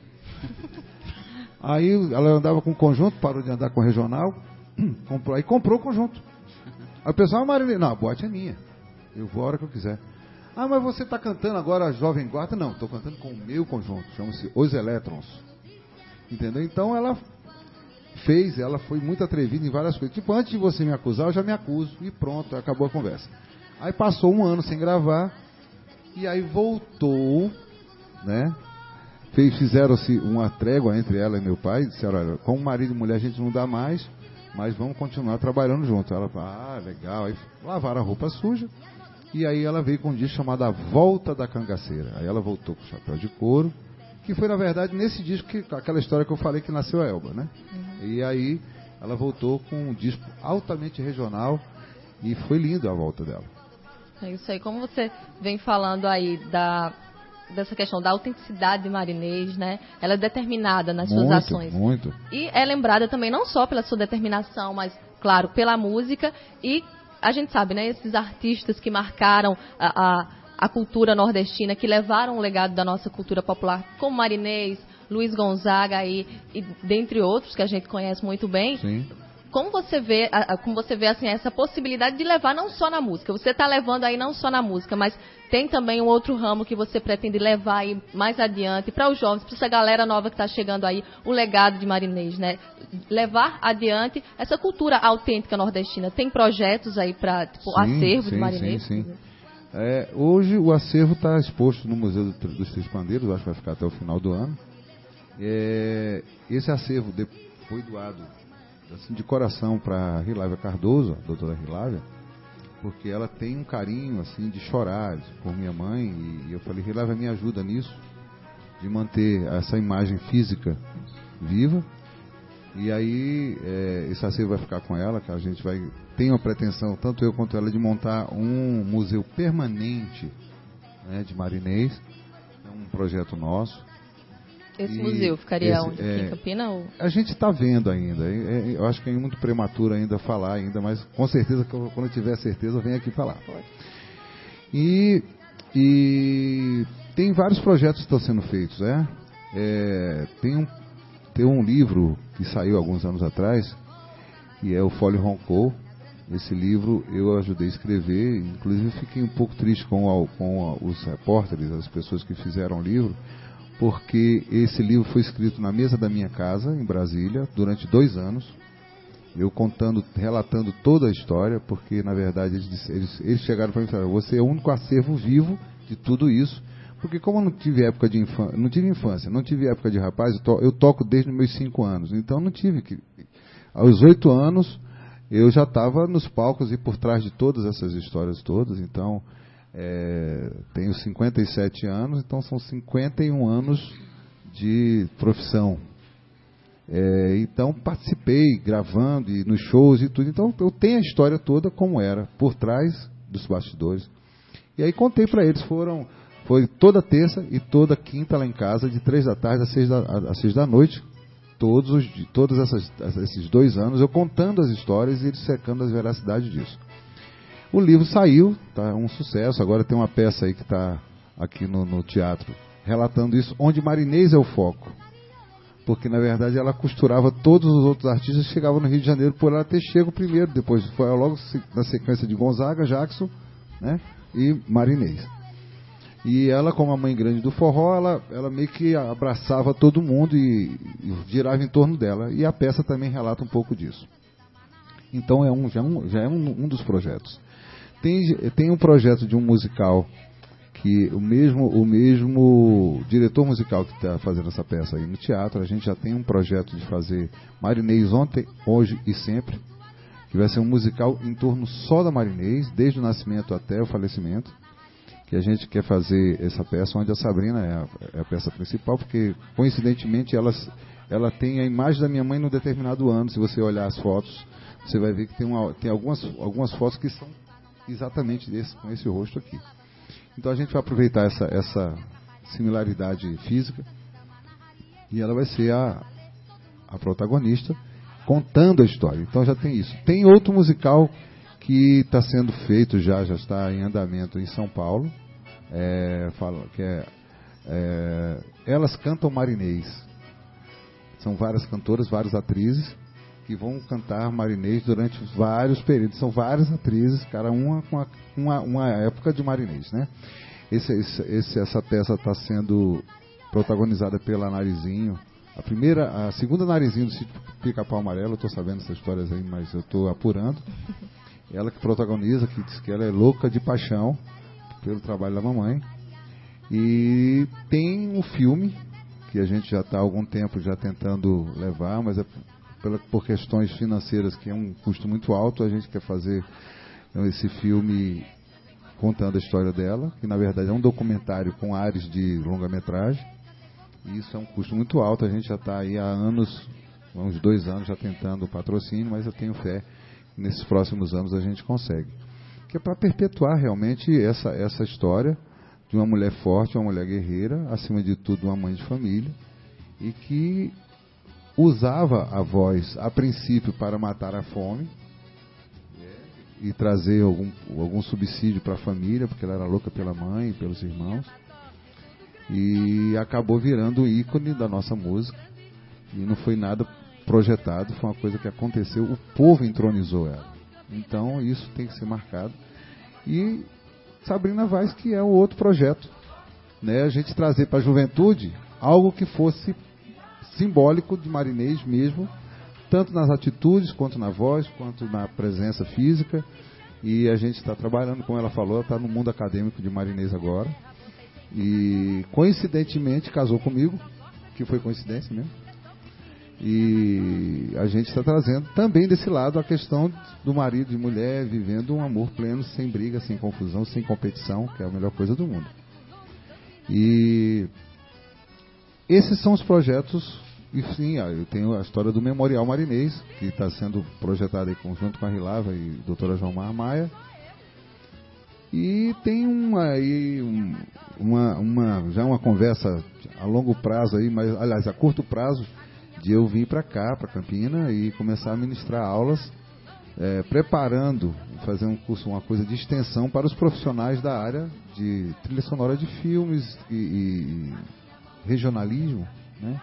Aí ela andava com conjunto, parou de andar com regional, comprou o conjunto. Aí o pessoal, Marinês, não, a boate é minha. Eu vou a hora que eu quiser. Ah, mas você está cantando agora a Jovem Guarda? Não, estou cantando com o meu conjunto, chama-se Os Elétrons. Entendeu? Então ela foi muito atrevida em várias coisas. Tipo, antes de você me acusar, eu já me acuso. E pronto, acabou a conversa. Aí passou um ano sem gravar, e aí voltou, né? Fizeram-se uma trégua entre ela e meu pai, disseram, olha, como marido e mulher a gente não dá mais, mas vamos continuar trabalhando junto. Ela falou, legal, aí lavaram a roupa suja, e aí ela veio com um disco chamado A Volta da Cangaceira. Aí ela voltou com o chapéu de couro, que foi na verdade nesse disco, aquela história que eu falei que nasceu a Elba, né? Uhum. E aí ela voltou com um disco altamente regional, e foi lindo a volta dela. É isso aí, como você vem falando aí dessa questão da autenticidade de Marinês, né? Ela é determinada nas suas ações. Muito. E é lembrada também não só pela sua determinação, mas, claro, pela música. E a gente sabe, né? Esses artistas que marcaram a cultura nordestina, que levaram o legado da nossa cultura popular, como Marinês, Luiz Gonzaga e dentre outros que a gente conhece muito bem. Sim. Como você vê assim, essa possibilidade de levar não só na música? Você está levando aí não só na música, mas tem também um outro ramo que você pretende levar aí mais adiante para os jovens, para essa galera nova que está chegando aí, o legado de Marinês, né? Levar adiante essa cultura autêntica nordestina. Tem projetos aí para acervo de Marinês? Sim. Hoje o acervo está exposto no Museu dos Três Pandeiros, acho que vai ficar até o final do ano. Esse acervo foi doado assim, de coração para a Rilávia Cardoso, a doutora Rilávia, porque ela tem um carinho assim de chorar por minha mãe, e eu falei, Rilávia, me ajuda nisso, de manter essa imagem física viva. E aí esse acervo vai ficar com ela, que a gente tem uma pretensão, tanto eu quanto ela, de montar um museu permanente, né, de Marinês. É um projeto nosso. Esse museu ficaria onde? Aqui em Campina? Ou... A gente está vendo ainda. Eu acho que é muito prematuro ainda falar ainda, mas com certeza, quando eu tiver certeza, eu venho aqui falar. Pode. E tem vários projetos que estão sendo feitos, né? Tem um livro que saiu alguns anos atrás, que é o Folha Roncou. Esse livro eu ajudei a escrever, inclusive fiquei um pouco triste com os repórteres, as pessoas que fizeram o livro, porque esse livro foi escrito na mesa da minha casa, em Brasília, durante 2 anos. Eu relatando toda a história, porque na verdade eles chegaram para mim e falaram: você é o único acervo vivo de tudo isso, porque como eu não tive época de infância, não tive época de rapaz, eu toco desde os meus 5 anos, então não tive que... Aos 8 anos eu já estava nos palcos e por trás de todas essas histórias todas, então tenho 57 anos, então são 51 anos de profissão. Então participei gravando e nos shows e tudo, então eu tenho a história toda como era, por trás dos bastidores. E aí contei para eles, foi toda terça e toda quinta lá em casa, de 3 da tarde às 6 da noite, todos esses 2 anos, eu contando as histórias e eles secando a veracidade disso. O livro saiu, tá um sucesso, agora tem uma peça aí que está aqui no teatro, relatando isso, onde Marinês é o foco. Porque, na verdade, ela costurava todos os outros artistas que chegavam no Rio de Janeiro por ela ter chego primeiro, depois foi logo na sequência de Gonzaga, Jackson, né, e Marinês. E ela, como a mãe grande do forró, ela meio que abraçava todo mundo e girava em torno dela. E a peça também relata um pouco disso. Então já é um dos projetos. Tem um projeto de um musical que o mesmo diretor musical que está fazendo essa peça aí no teatro, a gente já tem um projeto de fazer Marinês ontem, hoje e sempre, que vai ser um musical em torno só da Marinês, desde o nascimento até o falecimento, que a gente quer fazer essa peça, onde a Sabrina é a peça principal, porque coincidentemente ela tem a imagem da minha mãe num determinado ano. Se você olhar as fotos, você vai ver que tem algumas fotos que são exatamente com esse rosto aqui. Então a gente vai aproveitar essa similaridade física e ela vai ser a protagonista contando a história. Então já tem isso. Tem outro musical que está sendo feito, já está em andamento em São Paulo, Elas Cantam Marinês. São várias cantoras, várias atrizes que vão cantar Marinês durante vários períodos. São várias atrizes, cada uma com uma época de Marinês, né? Essa peça está sendo protagonizada pela Narizinho. A segunda Narizinho do Sítio Pica-Pau Amarelo. Eu estou sabendo essas histórias aí, mas eu estou apurando. Ela que protagoniza, que diz que ela é louca de paixão pelo trabalho da mamãe. E tem um filme que a gente já está há algum tempo já tentando levar, mas por questões financeiras, que é um custo muito alto, a gente quer fazer esse filme contando a história dela, que na verdade é um documentário com áreas de longa-metragem, e isso é um custo muito alto. A gente já está aí há anos, uns 2 anos já tentando o patrocínio, mas eu tenho fé que nesses próximos anos a gente consegue. Que é para perpetuar realmente essa história de uma mulher forte, uma mulher guerreira, acima de tudo uma mãe de família, e que usava a voz a princípio para matar a fome e trazer algum subsídio para a família, porque ela era louca pela mãe, pelos irmãos, e acabou virando o ícone da nossa música. E não foi nada projetado, foi uma coisa que aconteceu, o povo entronizou ela. Então isso tem que ser marcado. E Sabrina Vaz, que é o outro projeto, né? A gente trazer para a juventude algo que fosse simbólico de Marinês mesmo, tanto nas atitudes, quanto na voz, quanto na presença física. E a gente está trabalhando, como ela falou, ela está no mundo acadêmico de Marinês agora. E coincidentemente casou comigo, que foi coincidência mesmo. E a gente está trazendo também desse lado a questão do marido e mulher vivendo um amor pleno, sem briga, sem confusão, sem competição, que é a melhor coisa do mundo. E esses são os projetos. E sim, eu tenho a história do Memorial Marinês, que está sendo projetado em conjunto com a Rilava e a doutora João Mar Maia. E tem já uma conversa a longo prazo aí, mas aliás, a curto prazo, de eu vir para cá, para Campina, e começar a ministrar aulas, preparando, fazer um curso, uma coisa de extensão para os profissionais da área de trilha sonora de filmes e regionalismo, né?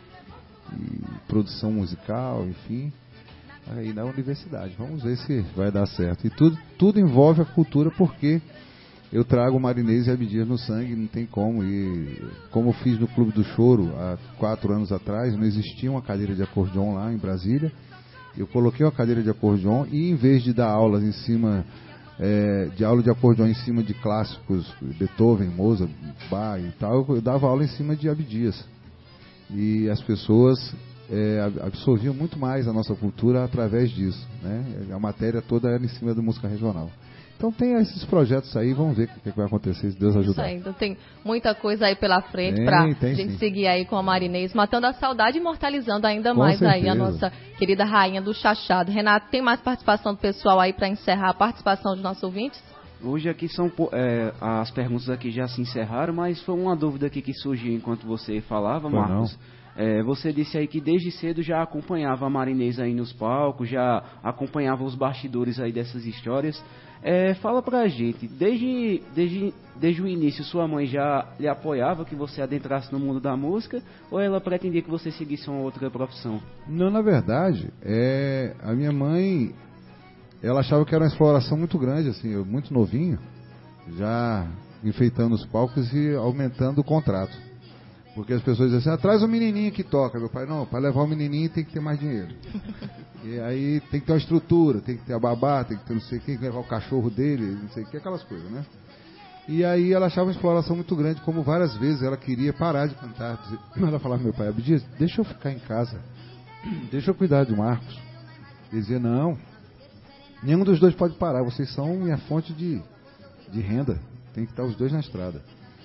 E produção musical, enfim, aí na universidade. Vamos ver se vai dar certo. E tudo envolve a cultura, porque eu trago Marinês e Abdias no sangue, não tem como. E como eu fiz no Clube do Choro há 4 anos atrás, não existia uma cadeira de acordeon lá em Brasília. Eu coloquei uma cadeira de acordeon e, em vez de dar aulas em cima de aula de acordeon em cima de clássicos, Beethoven, Mozart, Bach e tal, eu dava aula em cima de Abdias. E as pessoas absorviam muito mais a nossa cultura através disso, né? A matéria toda era em cima da música regional. Então tem esses projetos aí, vamos ver o que vai acontecer, se Deus ajudar. Isso aí, então tem muita coisa aí pela frente para a gente seguir aí com a Marinês, matando a saudade e imortalizando ainda com mais certeza. Aí a nossa querida rainha do chachado. Renato, tem mais participação do pessoal aí para encerrar a participação dos nossos ouvintes? Hoje aqui são as perguntas aqui já se encerraram, mas foi uma dúvida aqui que surgiu enquanto você falava, Marcos. Você disse aí que desde cedo já acompanhava a Marinês aí nos palcos, já acompanhava os bastidores aí dessas histórias. Fala pra gente, desde o início sua mãe já lhe apoiava que você adentrasse no mundo da música, ou ela pretendia que você seguisse uma outra profissão? Não, na verdade, a minha mãe, ela achava que era uma exploração muito grande, assim, eu muito novinho, já enfeitando os palcos e aumentando o contrato. Porque as pessoas dizem assim, traz o menininho que toca. Meu pai, não, para levar o menininho tem que ter mais dinheiro. E aí tem que ter uma estrutura, tem que ter a babá, tem que ter não sei quem, levar o cachorro dele, não sei o que, aquelas coisas, né? E aí ela achava uma exploração muito grande, como várias vezes ela queria parar de cantar. Ela falava, meu pai, Abdias, deixa eu ficar em casa, deixa eu cuidar de Marcos. Ele dizia, não, nenhum dos dois pode parar, vocês são minha fonte de renda, tem que estar os dois na estrada.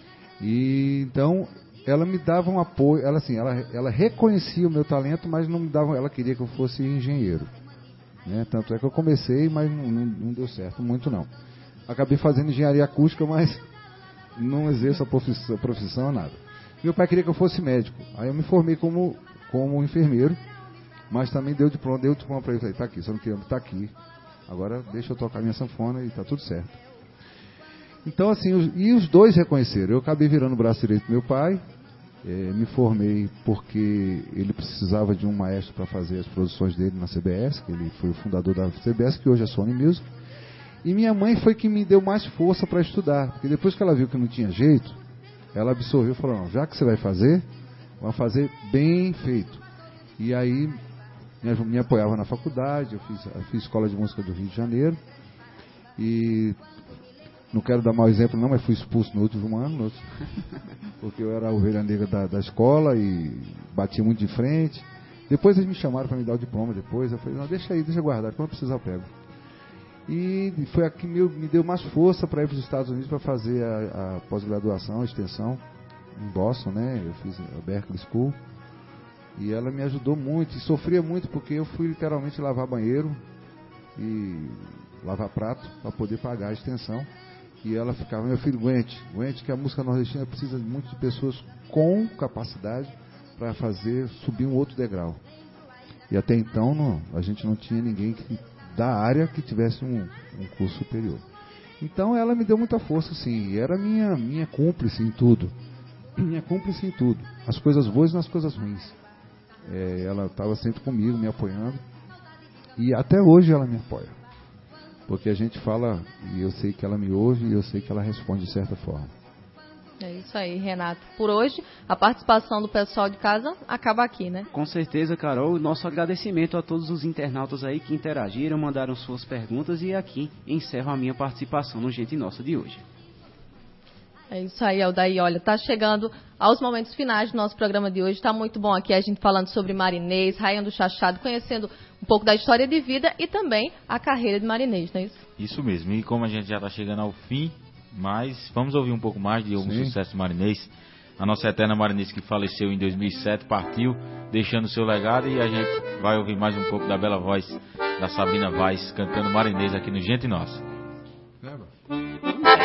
E então ela me dava um apoio, ela reconhecia o meu talento, mas não me dava, ela queria que eu fosse engenheiro, né? Tanto é que eu comecei, mas não deu certo muito não. Acabei fazendo engenharia acústica, mas não exerço a profissão nada. Meu pai queria que eu fosse médico, aí eu me formei como enfermeiro, mas também deu diploma para ele, falei, tá aqui, você não queria, tá aqui, agora deixa eu tocar minha sanfona e tá tudo certo. Então, assim, e os dois reconheceram. Eu acabei virando o braço direito do meu pai, me formei porque ele precisava de um maestro para fazer as produções dele na CBS, que ele foi o fundador da CBS, que hoje é Sony Music. E minha mãe foi que me deu mais força para estudar, porque depois que ela viu que não tinha jeito, ela absorveu e falou, não, já que você vai fazer bem feito. E aí me apoiava na faculdade, eu fiz escola de música do Rio de Janeiro, e não quero dar mau exemplo não, mas fui expulso no último ano, porque eu era a ovelha negra da escola e batia muito de frente. Depois eles me chamaram para me dar o diploma depois, eu falei, não, deixa aí, deixa guardar, quando precisar eu pego. E foi aqui me deu mais força para ir para os Estados Unidos para fazer a pós-graduação, a extensão, em Boston, né? Eu fiz a Berklee School, e ela me ajudou muito, e sofria muito, porque eu fui literalmente lavar banheiro e lavar prato para poder pagar a extensão. E ela ficava, meu filho, aguente que a música nordestina precisa muito de pessoas com capacidade para subir um outro degrau. E até então a gente não tinha ninguém da área que tivesse um curso superior. Então ela me deu muita força, sim, e era minha cúmplice em tudo. Minha cúmplice em tudo, as coisas boas e nas coisas ruins. Ela estava sempre comigo, me apoiando, e até hoje ela me apoia. Porque a gente fala, e eu sei que ela me ouve, e eu sei que ela responde de certa forma. É isso aí, Renato. Por hoje, a participação do pessoal de casa acaba aqui, né? Com certeza, Carol. Nosso agradecimento a todos os internautas aí que interagiram, mandaram suas perguntas, e aqui encerro a minha participação no Gente Nossa de hoje. É isso aí, Aldair. Olha, tá chegando aos momentos finais do nosso programa de hoje. Está muito bom aqui a gente falando sobre Marinês, Rainha do Chachado, conhecendo um pouco da história de vida e também a carreira de Marinês, não é isso? Isso mesmo. E como a gente já está chegando ao fim, mas vamos ouvir um pouco mais de algum sucesso Marinês. A nossa eterna Marinês, que faleceu em 2007, partiu, deixando seu legado, e a gente vai ouvir mais um pouco da bela voz da Sabrina Vaz cantando Marinês aqui no Gente Nossa.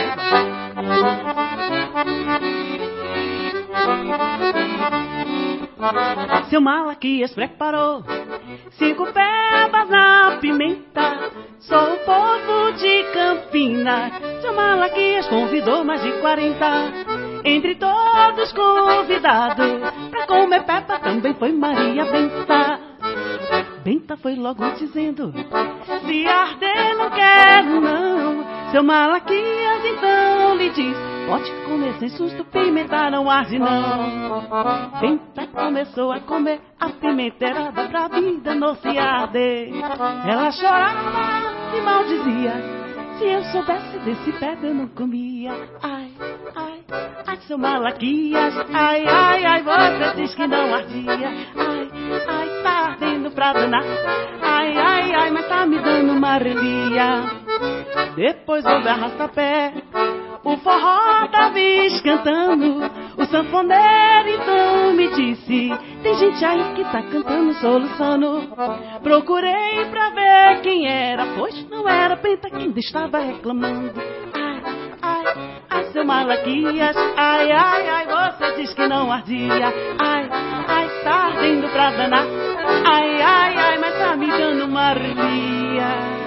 Seu Malaquias preparou 5 pebas na pimenta. Sou o povo de Campina. Seu Malaquias convidou mais de 40. Entre todos convidados pra comer pepa também foi Maria Benta. Benta foi logo dizendo: se arder não quero não. Seu Malaquias então lhe diz: pode comer sem susto, pimenta não arde não. Benta começou a comer a pimenteirada pra vida não se arder. Ela chorava e maldizia: se eu soubesse desse pé eu não comia. Ai, ai, ai, seu Malaquias, ai, ai, ai, você diz que não ardia. Ai, ai, tá ardendo pra danar. Ai, ai, ai, mas tá me dando uma relia. Depois houve arrasta-pé, o forró da vez cantando. O sanfoneiro então me disse: tem gente aí que tá cantando soluçando. Procurei pra ver quem era, pois não era Benta que ainda estava reclamando. Ai, ai, ai, seu Malaquias, ai, ai, ai, você diz que não ardia. Ai, ai, tá ardendo pra danar. Ai, ai, ai, mas tá me dando uma relia.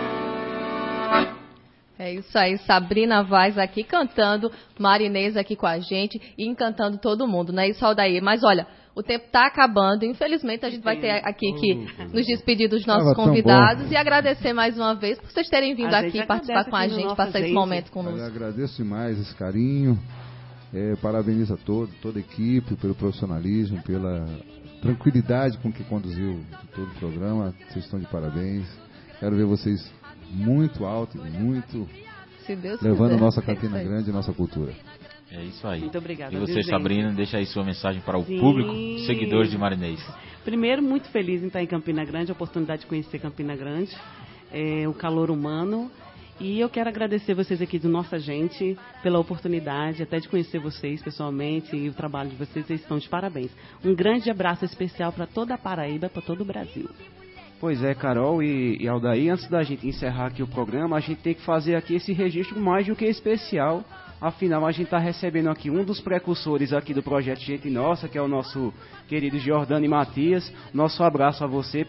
É isso aí, Sabrina Vaz aqui cantando, Marinês aqui com a gente e encantando todo mundo, não é isso, Aldair? Mas olha, o tempo está acabando, infelizmente a gente vai ter aqui que nos despedir dos nossos convidados e agradecer mais uma vez por vocês terem vindo aqui participar com a gente, passar esse momento conosco. Eu agradeço demais esse carinho, parabenizo a toda a equipe pelo profissionalismo, pela tranquilidade com que conduziu todo o programa, vocês estão de parabéns, quero ver vocês muito alto e muito levando nossa Campina Grande e nossa cultura. É isso aí. Muito obrigada. E você, Sabrina, deixa aí sua mensagem para o público, seguidores de Marinês. Primeiro, muito feliz em estar em Campina Grande, a oportunidade de conhecer Campina Grande, o calor humano. E eu quero agradecer vocês aqui do Nossa Gente pela oportunidade, até de conhecer vocês pessoalmente e o trabalho de vocês estão de parabéns. Um grande abraço especial para toda a Paraíba, para todo o Brasil. Pois é, Carol e Aldair, antes da gente encerrar aqui o programa, a gente tem que fazer aqui esse registro mais do que especial. Afinal, a gente está recebendo aqui um dos precursores aqui do projeto Gente Nossa, que é o nosso querido Jordano e Matias. Nosso abraço a você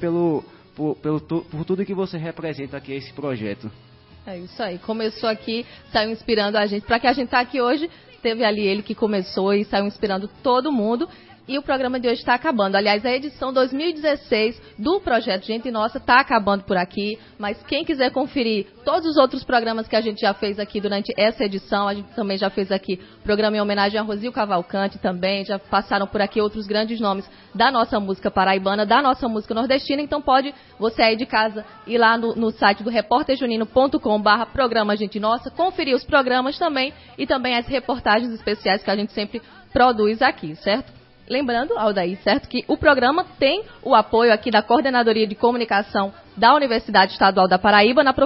por tudo que você representa aqui a esse projeto. É isso aí, começou aqui, saiu inspirando a gente. Para que a gente tá aqui hoje, teve ali ele que começou e saiu inspirando todo mundo. E o programa de hoje está acabando. Aliás, a edição 2016 do Projeto Gente Nossa está acabando por aqui. Mas quem quiser conferir todos os outros programas que a gente já fez aqui durante essa edição, a gente também já fez aqui programa em homenagem a Rosil Cavalcante também. Já passaram por aqui outros grandes nomes da nossa música paraibana, da nossa música nordestina. Então pode você aí de casa ir lá no site do repórterjunino.com/programa Gente Nossa, conferir os programas também e também as reportagens especiais que a gente sempre produz aqui, certo? Lembrando, Aldair, certo, que o programa tem o apoio aqui da Coordenadoria de Comunicação da Universidade Estadual da Paraíba, na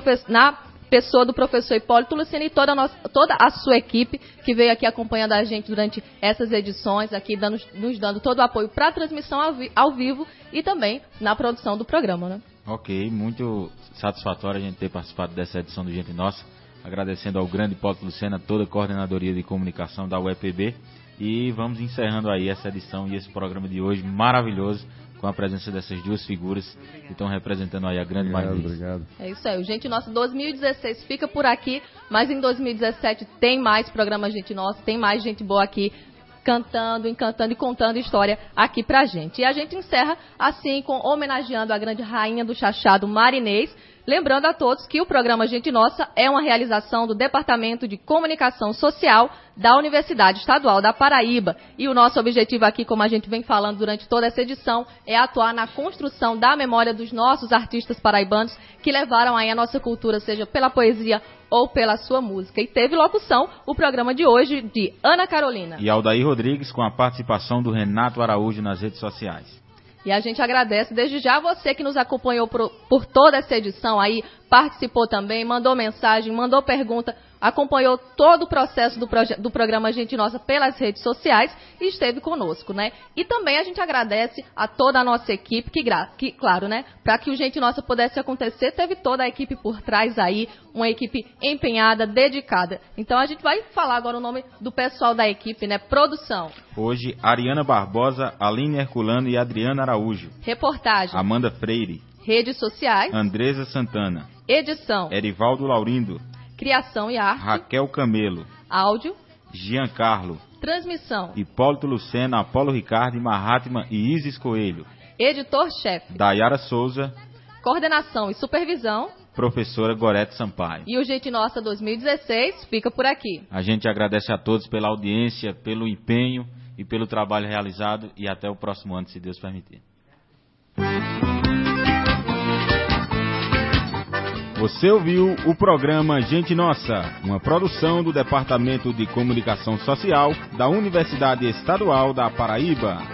pessoa do professor Hipólito Lucena e toda a sua equipe que veio aqui acompanhando a gente durante essas edições, aqui nos dando todo o apoio para a transmissão ao vivo e também na produção do programa, né? Ok, muito satisfatório a gente ter participado dessa edição do Gente Nossa, agradecendo ao grande Hipólito Lucena, toda a Coordenadoria de Comunicação da UEPB. E vamos encerrando aí essa edição e esse programa de hoje maravilhoso, com a presença dessas duas figuras que estão representando aí a grande Marinês. Obrigado. É isso aí, o Gente Nossa 2016 fica por aqui, mas em 2017 tem mais programa Gente Nossa, tem mais gente boa aqui cantando, encantando e contando história aqui pra gente. E a gente encerra assim, homenageando a grande rainha do chachado Marinês. Lembrando a todos que o programa Gente Nossa é uma realização do Departamento de Comunicação Social da Universidade Estadual da Paraíba. E o nosso objetivo aqui, como a gente vem falando durante toda essa edição, é atuar na construção da memória dos nossos artistas paraibanos que levaram aí a nossa cultura, seja pela poesia ou pela sua música. E teve locução o programa de hoje de Ana Carolina. E Aldair Rodrigues com a participação do Renato Araújo nas redes sociais. E a gente agradece desde já você que nos acompanhou por toda essa edição aí, participou também, mandou mensagem, mandou pergunta. acompanhou todo o processo do programa Gente Nossa pelas redes sociais e esteve conosco, né? E também a gente agradece a toda a nossa equipe, que claro, né? Para que o Gente Nossa pudesse acontecer, teve toda a equipe por trás aí, uma equipe empenhada, dedicada. Então a gente vai falar agora o nome do pessoal da equipe, né? Produção. Hoje, Ariana Barbosa, Aline Herculano e Adriana Araújo. Reportagem. Amanda Freire. Redes sociais. Andresa Santana. Edição. Erivaldo Laurindo. Criação e arte. Raquel Camelo. Áudio. Giancarlo. Transmissão. Hipólito Lucena, Apolo Ricardo, Mahatma e Isis Coelho. Editor-chefe. Dayara Souza. Coordenação e supervisão. Professora Gorete Sampaio. E o Gente Nossa 2016 fica por aqui. A gente agradece a todos pela audiência, pelo empenho e pelo trabalho realizado e até o próximo ano, se Deus permitir. Você ouviu o programa Gente Nossa, uma produção do Departamento de Comunicação Social da Universidade Estadual da Paraíba.